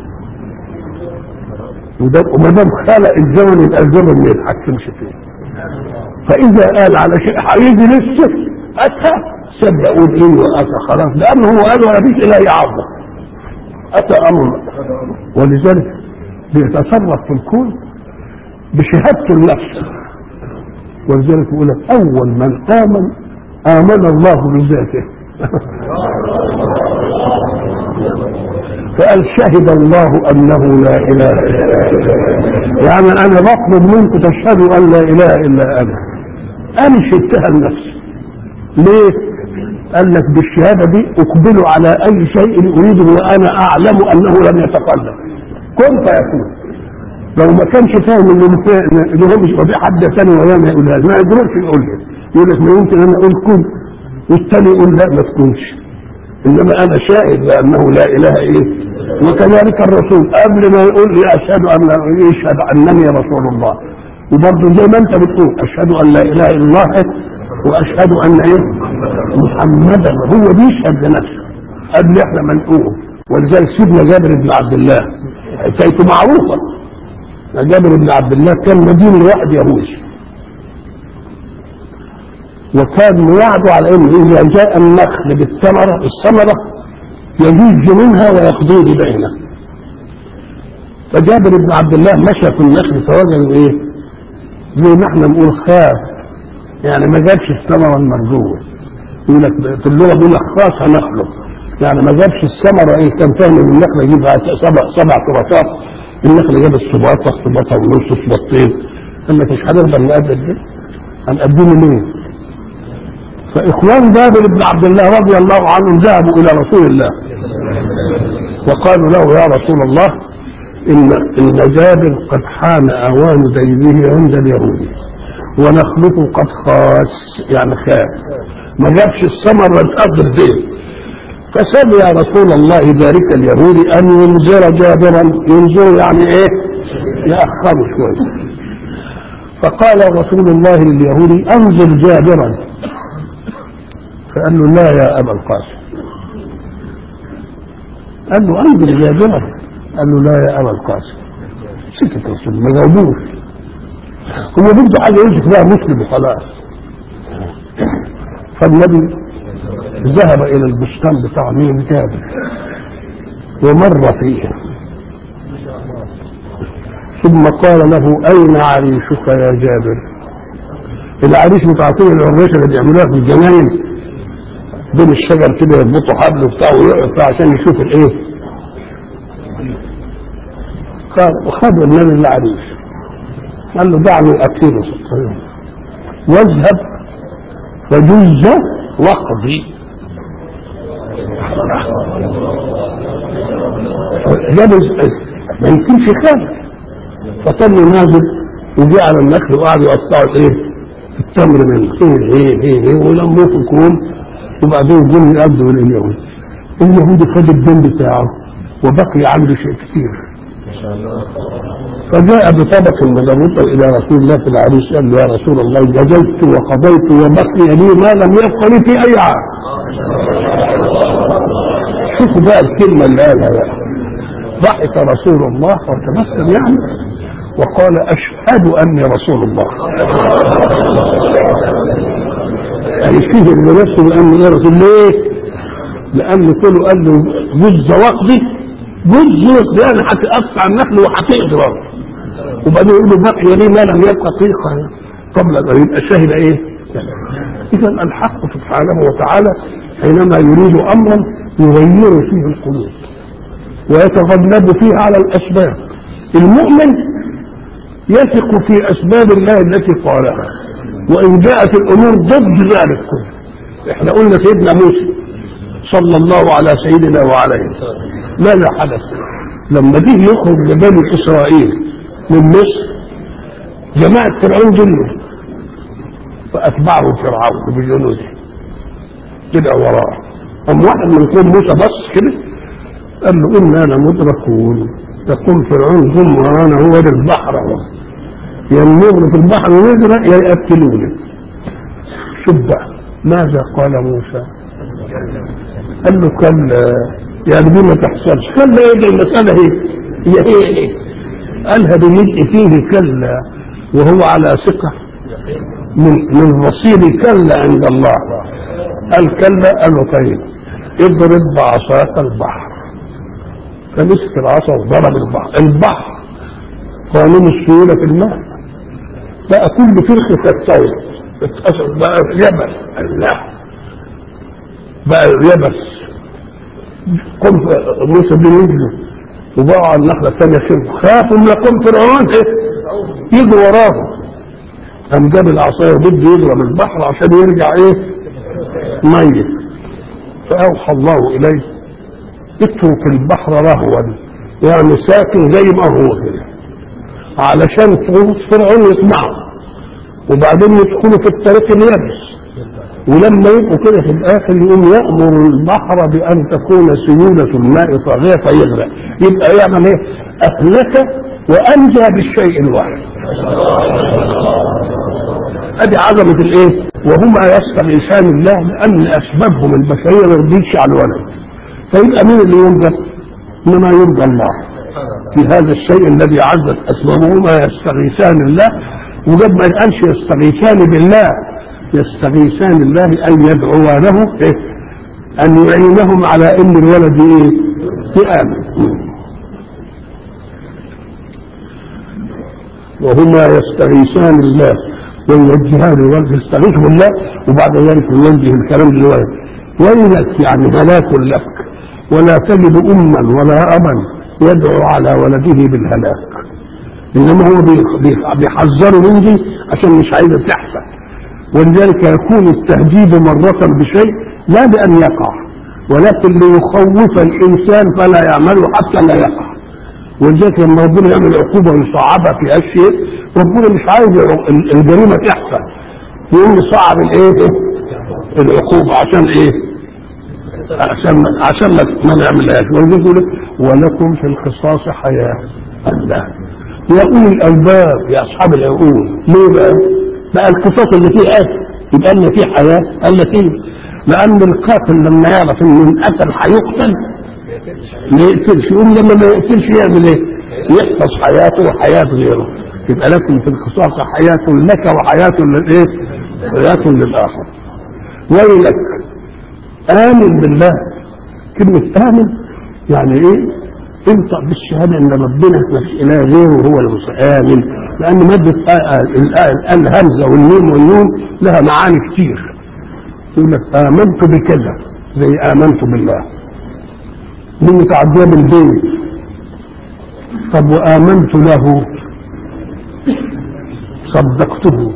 Speaker 1: وما دام خلق الزمن يبقى الزمن ما يتحكمش فيه. فاذا قال على شيء هيجي لسه اتى صدقوا ايه واتى خلاص. لانه هو قال ولا فيش اله يعرضه. اتى امر. ولذلك بيتصرف في الكون بشهادته لنفسه. ولذلك يقول لك اول من امن الله بذاته. فقال شهد الله انه لا اله الا هو. يعني انا بطلب منكم تشهدوا ان لا اله الا انا. انا شهدتها لنفسي. ليه؟ قال لك بالشهاده دي اقبل على اي شيء اريده وانا اعلم انه لم يتقدم. كن فيكون. لو ما كانش فاهم انه هو مش وضع حد ثاني وياه ما يقولها ما يقدرش يقولها. يقول لك ما يمكن انا اقول كن والثاني يقول لا ما تكونش. انما انا شاهد بانه لا اله الا. وكذلك الرسول قبل ما يقول لي اشهد ان يشهد انني رسول الله وبرضه زي ما انت بتقول اشهد ان لا اله الا الله واشهد ان ايه محمدا، هو بيشهد لنفسه قبل احنا ما نقول. ولذلك سيدنا جابر بن عبد الله حكايته معروفه. جابر بن عبد الله كان مدين لواحد يهودي، وكان يعد على انه اذا جاء النخل الثمره يجوز منها ويقضيه بينه. فجابر بن عبد الله مشى في النخل فوجد ايه؟ زي ما احنا نقول خاف، يعني ما جابش الثمره المرجوه. يقول لك في اللغه بيقول لك خاف نخله، يعني ما جابش الثمره ايه؟ كان فاهم ان النخله يجيب سبع طرفات، النخله جاب السباطه ونص سباطين، قال لك مش هنقدر نقدم ده، هنقدمه ليه؟ فإخوان جابر بن عبد الله رضي الله عنهم ذهبوا إلى رسول الله وقالوا له يا رسول الله إن جابر قد حان أوان دينه عند اليهود ونخلقه قد خاس، يعني خاف ما جابش الثمر والأرض الدين، فسأل يا رسول الله ذلك اليهودي أن ينذر جابرا، ينذر يعني إيه؟ يأخره شوية. فقال رسول الله لليهودي أنذر جابرا، فقال له لا يا أبا القاسم. قال له أنذر جابرا، قال له لا يا أبا القاسم. سكت رسول ما جاوبوش، هو بده حاجة يمسك بها مسلم وخلاص. فالنبي ذهب إلى البستان بتاع مين؟ جابر، ومر فيه ثم قال له أين عريشك يا جابر؟ العريش متعطيه العريش اللي بيعملوها في الجناين بين الشجر كده، يربطوا حبل بتاعه ويقعد فيه عشان يشوف الايه. قال وخذ النبي العريش، قال له دعني اطير واذهب فجز وقضي. جابز ما يمكنش خالد، فطلوا نازل وجاء على النخل وقعد يقطعوا ايه التمر منه ايه ولموه في الكوم، وبعدين جم يقابلوا اليهود. اليهود خد الدين بتاعه وبقي عنده شيء كثير ما شاء الله. فجاء بطبق مضبوط الى رسول الله في العريش، قال له يا رسول الله جزلت وقضيت وبقي لي ما لم يبق لي في اي عام. شوفوا بقى الكلمه اللي قالها بقى. ضحك رسول الله وتبسم يعني وقال اشهد اني رسول الله. يعني فيه اللي نفسه بأنه يا رسول الله، لأنه كله قال له جز وقضي، جز وقضي يعني هتقطع النخل وهتقدر، وبعدين يقول له بقي لي ما لم يبقى طيقة قبل أن يبقى شاهد إيه؟ إذا الحق سبحانه وتعالى حينما يريد أمرا يغير فيه القلوب ويتغلب فيه على الأسباب. المؤمن يثق في أسباب الله التي قالها، وإن جاءت الأمور ضد ذلك كله. إحنا قلنا سيدنا موسى صلى الله على سيدنا وعليه ماذا حدث لما جه يخرج لبني إسرائيل من مصر؟ جماعة فرعون دول فأتبعه فرعون بجنوده طلع وراه. واحد من قوم موسى بص كده قال له إنا لمدركون، يقول فرعون هم ورانا، هو ده البحر اهو، ينمغل في البحر ويغرق يقتلوني. شوف بقى ماذا قال موسى؟ قال له كلا، يعني دي ما تحصلش. كلا ايه المسألة هي ايه؟ قالها بملء فيه كلا وهو على ثقة من رصيد كلا عند الله. قال كلا، قال له طيب اضرب بعصاك البحر، فمسك العصا وضرب البحر قانون السيولة في الماء، بقى كل فرخة كالطير اتأثر، بقى يبس الله، بقى يبس. قم موسى بنجله وبقوا على النخلة الثانية خافوا من قوم فرعون يجوا وراه، قام جاب العصاية وبده يضرب البحر عشان يرجع ميت. فأوحى الله إليه اترك البحر رهوا، يعني ساكن زي ما هو كده علشان فرعون يسمعه، وبعدين يدخلوا في الطريق اليابس، ولما يبقوا كده في الاخر يقوم يأمر البحر بان تكون سيولة الماء طاغية فيغرق. يبقى يعمل ايه؟ اهلك وانجى بالشيء الواحد. ادي عظمه الايه. وهما يستغيثان الله لان اسبابهم البشريه ما رضيتش على الولد، فيبقى مين اللي يرضى؟ انما يرضى الله في هذا الشيء الذي عزت اسبابهما يستغيثان الله. وجد ما قالش يستغيثان بالله، يستغيثان الله ان يدعوا له ان يعينهم على ان الولد يآمن. وهما يستغيثان الله ويوجهان الولد، يستغيث بالله وبعد ذلك يوجه الكلام للولد. ويلك يعني هلاك لك، ولا تجد اما ولا ابا يدعو على ولده بالهلاك، انما هو بيحذره من دي عشان مش عايزه تحصل. ولذلك يكون التهديد مرة بشيء لا بأن يقع، ولكن ليخوف الإنسان فلا يعمله حتى لا يقع. ولذلك لما ربنا يعمل عقوبة ويصعبها في أشياء، ربنا مش عايز الجريمة تحصل، يقوم يصعب العقوبة عشان ايه؟ عشان ما نعملهاش. ولذلك يقول ولكم في القصاص حياة. الله يا أولي الألباب يا أصحاب العقول. ليه بقى القصاص اللي فيه قتل يبقى ان فيه حياه؟ قال لك ايه؟ لان القاتل لما يعرف ان القتل هيقتل ما يقتلش، يقوم لما ما يقتلش يعمل ايه؟ يحفظ حياته وحياه غيره. يبقى لكم في القصاص حياه لك وحياه للايه؟ حياه للاخر. ويلك امن بالله. كلمه امن يعني ايه؟ انطق بالشهاده ان ربنا ما فيش اله غيره هو المتآمن، لان ماده الهمزه والميم والنون لها معاني كتير. يقول لك امنت بكذا زي امنت بالله، دي متعديه بالبيت. طب وامنت له صدقته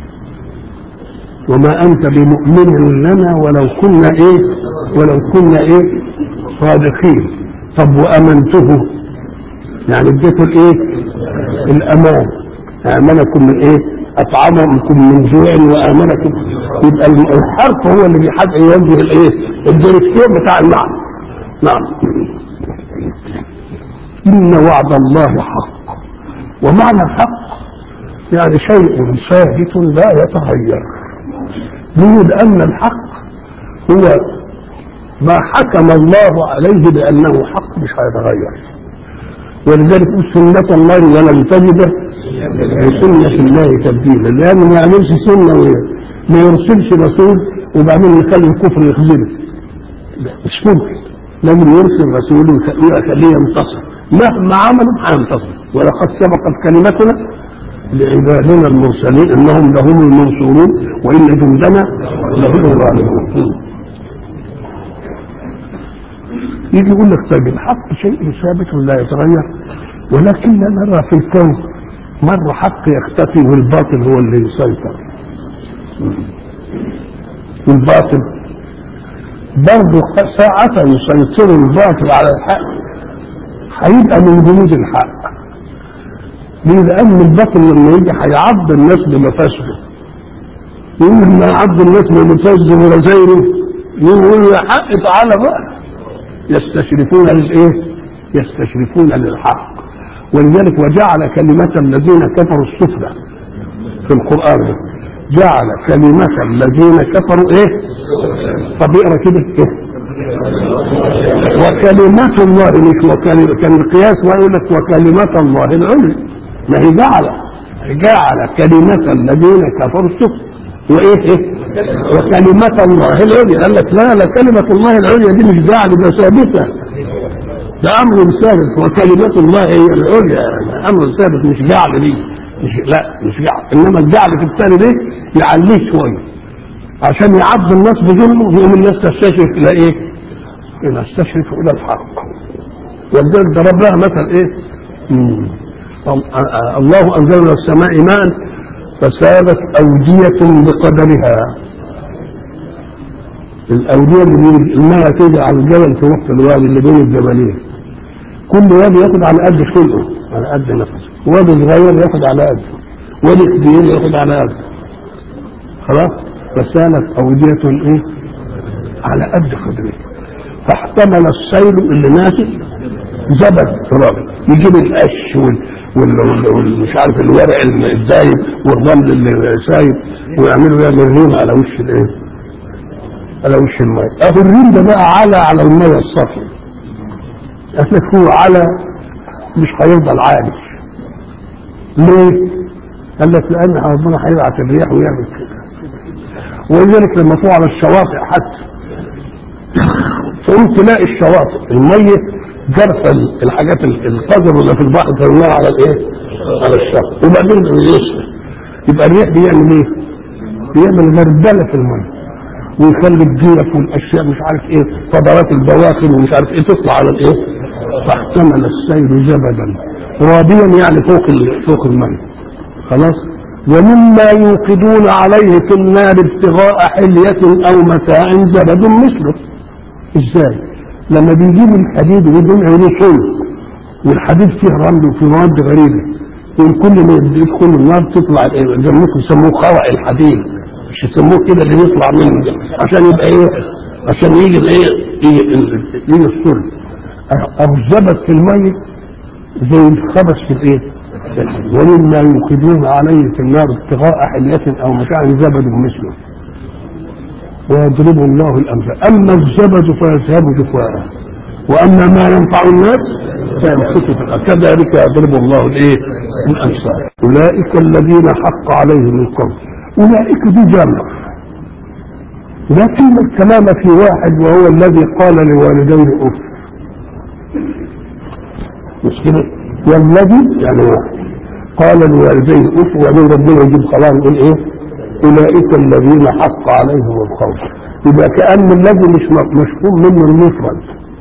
Speaker 1: وما انت بمؤمن لنا ولو كنا صادقين. طب وامنته يعني اديته الامان. امنكم من اطعمكم من جوع وامنكم. يبقى الحرف هو اللي بيحدد يوجه الديركتور بتاع المعنى. نعم. ان وعد الله حق. ومعنى الحق يعني شيء ثابت لا يتغير. ليه؟ لان الحق هو ما حكم الله عليه بأنه حق مش هيتغير. ولذلك سنة الله ولم تجد لسنة الله تبديلا، لأنه ما يعملش سنة وما يرسلش رسول وبعدين يخلي الكفر يخذله. مش ممكن، لازم يرسل رسول ويخليه ينتصر، مهما عملوا هينتصر. ولقد سبقت كلمتنا لعبادنا المرسلين انهم لهم المنصورون وان جندنا لهم الغالبون. يجي يقول لك طيب الحق شيء ثابت ولا يتغير، ولكننا نرى في الكون مرة حق يختفي والباطل هو اللي يسيطر. والباطل برضه ساعة يسيطر الباطل على الحق هيبقى من جنود الحق. ليه؟ لأن الباطل لما يجي هيعض الناس بمفاسده. يقول لما يعض الناس بمفاسده ورزايره يقول يا حق تعالى بقى. يستشرفون يستشرفون للحق. ولذلك وجعل كلمة الذين كفروا السفلى في القرآن. جعل كلمة الذين كفروا طب اقرا كده وكلمة الله مش كان القياس ويقول لك وكلمة الله العليا. ما هي جعل كلمة الذين كفروا السفلى وكلمة الله العليا. قال لك لا كلمة الله العليا دي مش جعل، ده ثابتة، ده أمر ثابت. وكلمة الله هي العليا، أمر ثابت مش جعل دي. مش جعل، إنما الجعل في الثاني ده يعليه شوية عشان يعض الناس بظلمه. يقوم الناس تستشرف إلى تستشرف إلى الحق. ولذلك ضرب لها مثل الله أنزل من السماء ماء فسالت أودية بقدرها. الأودية اللي الماء تيجي على الجبل في وقت الوادي اللي بين الجبلين، كل وادي ياخد على قد خلقه على قد نفسه، وادي صغير ياخد على قده، وادي كبير ياخد على قده. خلاص. فسالت أودية على قد قدرها فاحتمل السيل اللي نازل زبد تراب يجيب القش مش عارف الورق الدايب والرمل اللي سايب، ويعملوا يعمل ريم على وش الايه؟ على وش الماء. اهو الريم ده بقى على الماء الصافي. أسلك هو على مش هيفضل عالي. ليه؟ قال لك لأن ربنا هيبعت الرياح ويعمل كده. ولذلك لما تروح على الشواطئ حتى تقوم تلاقي الشواطئ المية جرف الحاجات القذر اللي في البحر ترميها على الايه؟ على الشط، وبعدين يشرب. يبقى الريح بيعمل ايه؟ بيعمل غربله في الميه، ويخلي الجيرف والاشياء مش عارف ايه، فضلات البواخر ومش عارف ايه تطلع على الايه؟ فاحتمل السيل زبدا رابيا، يعني فوق الميه. خلاص. ومما يوقدون عليه في النار ابتغاء حلية او متاع زبد مثله. ازاي؟ لما بيجيب الحديد ويدون عينيه صلب، والحديد فيه رمل وفيه مواد غريبه، وكل ما يدخل النار تطلع زي ما يسموه خوع الحديد، مش يسموه كده اللي يطلع منه عشان يبقى ايه؟ عشان يجي الايه؟ يجي الصلب. او الزبد في الميه زي الخبث في الايه؟ ومما يوقدون عليه في النار ابتغاء حلية او متاع زبد مثله ويضرب الله الامثال. اما الزبد فيذهب جفاء، واما ما ينفع الناس فيمكث في الارض، كذلك يضرب الله الايه؟ الامثال. اولئك الذين حق عليهم القول. اولئك دي جمع، لكن الكلام في واحد وهو الذي قال لوالديه اف. مش كده؟ والذي يعني واحد قال لوالديه اف، وبعدين ربنا يجيب خلاص يقول ايه؟ أولئك الذين حق عليهم القول. يبقى كأن الذي مش مفهوم منه المفرد،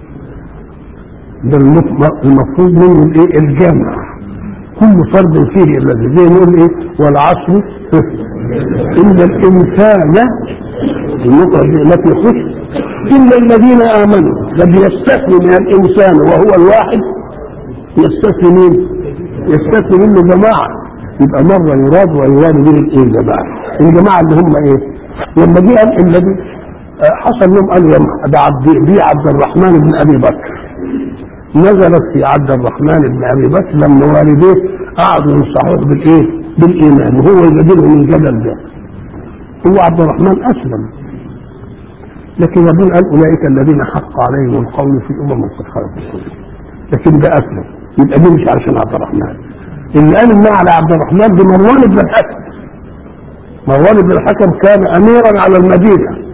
Speaker 1: ده المفروض منه الايه؟ الجمع. كل فرد فيه الذي، زي نقول ايه؟ والعصر إن الإنسان المفرد التي يخص إلا الذين آمنوا. ده بيستثني من الإنسان وهو الواحد، يستثني مين؟ يستثني منه جماعة. يبقى مرة يراد ويراد به الايه؟ جماعة. الجماعة اللي هم ايه؟ لما جه قال الذي حصل لهم قالوا ده عبد الرحمن بن ابي بكر، نزلت في عبد الرحمن بن ابي بكر لما والديه قعدوا ينصحوه بالايه؟ بالايمان، وهو يجادلهم من جدل ده. هو عبد الرحمن اسلم، لكن ربنا قال اولئك الذين حق عليهم القول في قد خلت، لكن ده اسلم. يبقى دي مش علشان عبد الرحمن. اللي قال انها على عبد الرحمن بن مروان بن الحكم. مروان بن الحكم كان اميرا على المدينه،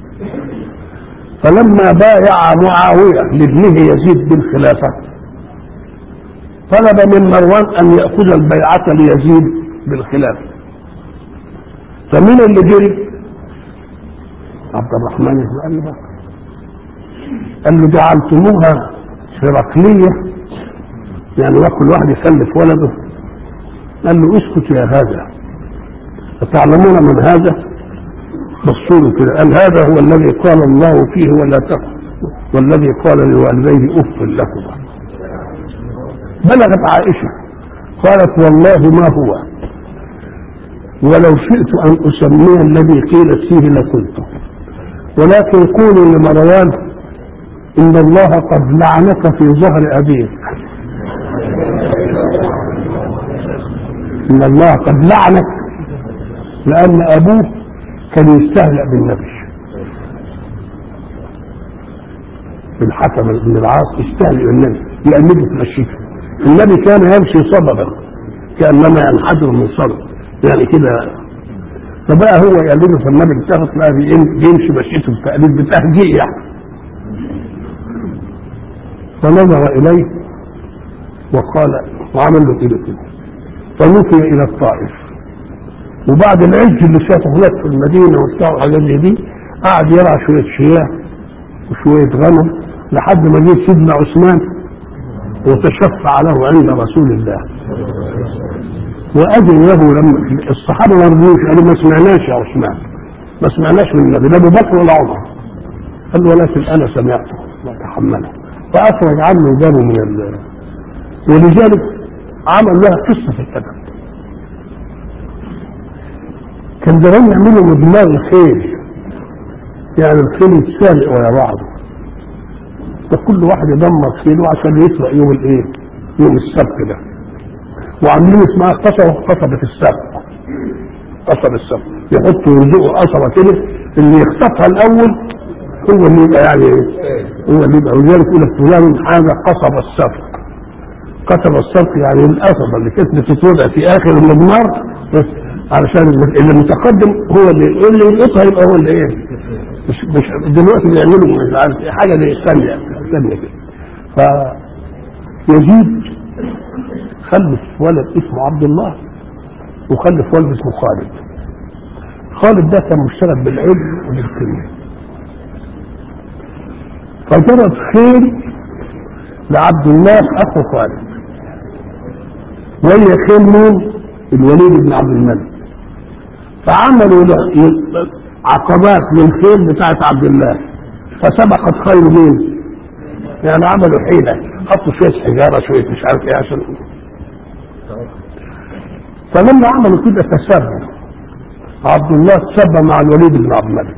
Speaker 1: فلما بايع معاويه لابنه يزيد بالخلافه طلب من مروان ان ياخذ البيعه ليزيد بالخلافه. فمين اللي جري؟ عبد الرحمن بن ابي بكر. قال له جعلتموها هرقليه، يعني كل واحد يخلف ولده. قال له اسكت يا هذا، أتعلمون من هذا؟ بصوا كده. قال هذا هو الذي قال الله فيه ولا تقل، والذي قال لوالديه اف لكما. بلغت عائشه قالت والله ما هو، ولو شئت ان اسميه الذي قيلت فيه لقلته، ولكن قولوا لمروان ان الله قد لعنك في ظهر ابيك. ان الله قد لعنك لان ابوه كان يستهزأ بالنبي. الحكم بن العاص يستهزئ بالنبي، يأمده في مشيته. النبي كان يمشي صببا كأنما ينحدر من صبب، يعني كده. فبقى هو يقلده، فالنبي اتفق بقى بيمشي مشيته بتقليد بتهجيء يعني. فنظر إليه وقال، وعمل له كده، فنفي إلى الطائف. وبعد العز اللي شافه هناك في المدينة وبتاع وحاجات دي، قعد يرعى شوية شياه وشوية غنم لحد ما جه سيدنا عثمان وتشفع له عند رسول الله وأذن له. لما الصحابة ما رضيوش قالوا ما سمعناش يا عثمان، ما سمعناش من النبي لا أبو بكر ولا عمر. قال له ولكن أنا سمعته وأتحمله، فأخرج عنه وجابه من ولذلك عمل لها قصة في الأدب. كان زمان يعملوا مدمار الخيل، يعني الخيل يتسابق ويا بعضه، فكل واحد يدمر خيله عشان يطلع يوم الايه؟ يوم السبت ده. وعاملين اسمها قصبة السبق. قصب السبق يحطوا يرزقوا قصبة كده، اللي يخطفها الاول هو اللي يبقى يعني هو اللي يبقى. ولذلك يقول فلان حاجه قصب السبق. قصب السبق يعني القصبة اللي كانت بتتوضع في اخر المضمار علشان اللي متقدم هو اللي يلقطها يبقى هو اللي ايه. مش دلوقتي بيعملوا مش عارف ايه حاجه زي ثانيه كده. فيزيد خلف ولد اسمه عبد الله وخلف ولد اسمه خالد. خالد ده كان مشترك بالعلم وبالكلمه، فجرت خير لعبد الله اخو خالد، وهي خير مين؟ الوليد بن عبد الملك. فعملوا عقبات للخيل بتاعت عبد الله، فسبقت خير مين؟ يعني عملوا حيلة، حطوا شوية حجارة شوية مش عارف ايه عشان. فلما عملوا كده تسبب عبد الله تسبب مع الوليد بن عبد الملك،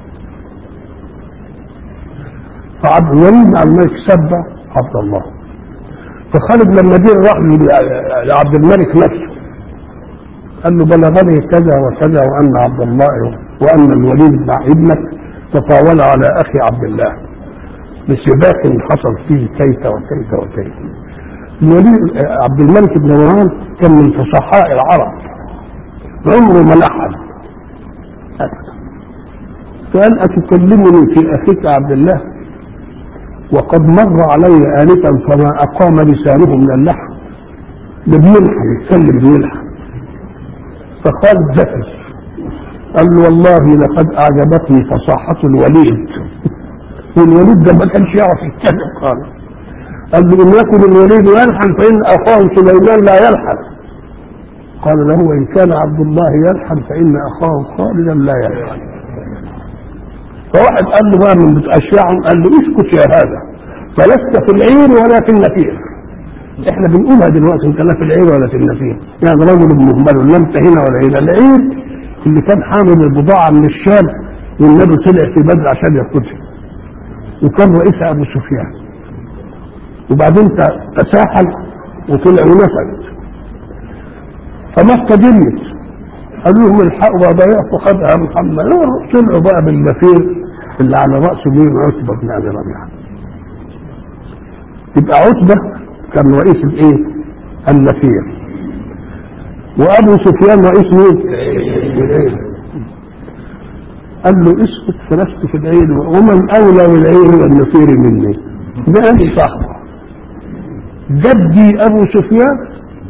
Speaker 1: فعبد الوليد بن عبد الملك سب عبد الله. فخالد لما جه راح لعبد الملك نفسه قال له بلغني كذا وكذا وان عبد الله وان الوليد بن ابنك تطاول على اخي عبد الله بسباق حصل فيه كيت وكيت وكيت. الوليد عبد الملك بن مروان كان من فصحاء العرب، عمره ما لحن. قال أتكلمني في أخيك عبد الله وقد مر علي آنفا فما أقام لسانه من اللحن. ده بيلحن يتكلم بيلحن. فقال ذكر قال له والله لقد أعجبتني فصاحة الوليد. والوليد ده ما كانش يعرف يتكلم خالص. قال له إن يكن الوليد يلحن فإن أخاه سليمان لا يلحن. قال له إن كان عبد الله يلحن فإن أخاه خالدا لا يلحن. فواحد قال له بقى من أشياعهم قال له اسكت يا هذا فلست في العير ولا في النفير. احنا بنقولها دلوقتي انت لا في العير ولا في النفير. يعني رجل مهمل لا انت هنا ولا هنا. العير اللي كان حامل البضاعة من الشام والنبي طلع في بدر عشان ياخدها، وكان رئيسها ابو سفيان، وبعدين تساحل وطلع ونفذ فمكة دمت. قالوا لهم الحقوا وضيعوا فخدها محمد. طلعوا بقى بالنفير اللي على رأسه مين؟ عتبة بن ابي ربيعة. يبقى عتبة كان رئيس الايه؟ النفير، وابو سفيان رئيس مين؟ قال له اسكت فلست في العين ومن اولى بالعين والنفير مني. ده انا صاحبه جدي ابو سفيان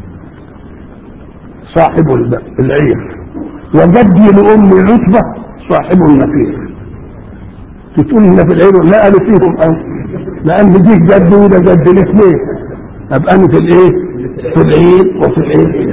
Speaker 1: صاحب العير، وجدي لامي عتبه صاحب النفير. تقول لنا في العير لا قالوا فيهم لان دي جد وده جد الاثنين. ابقى انا في الايه؟ في العير وفي الايه؟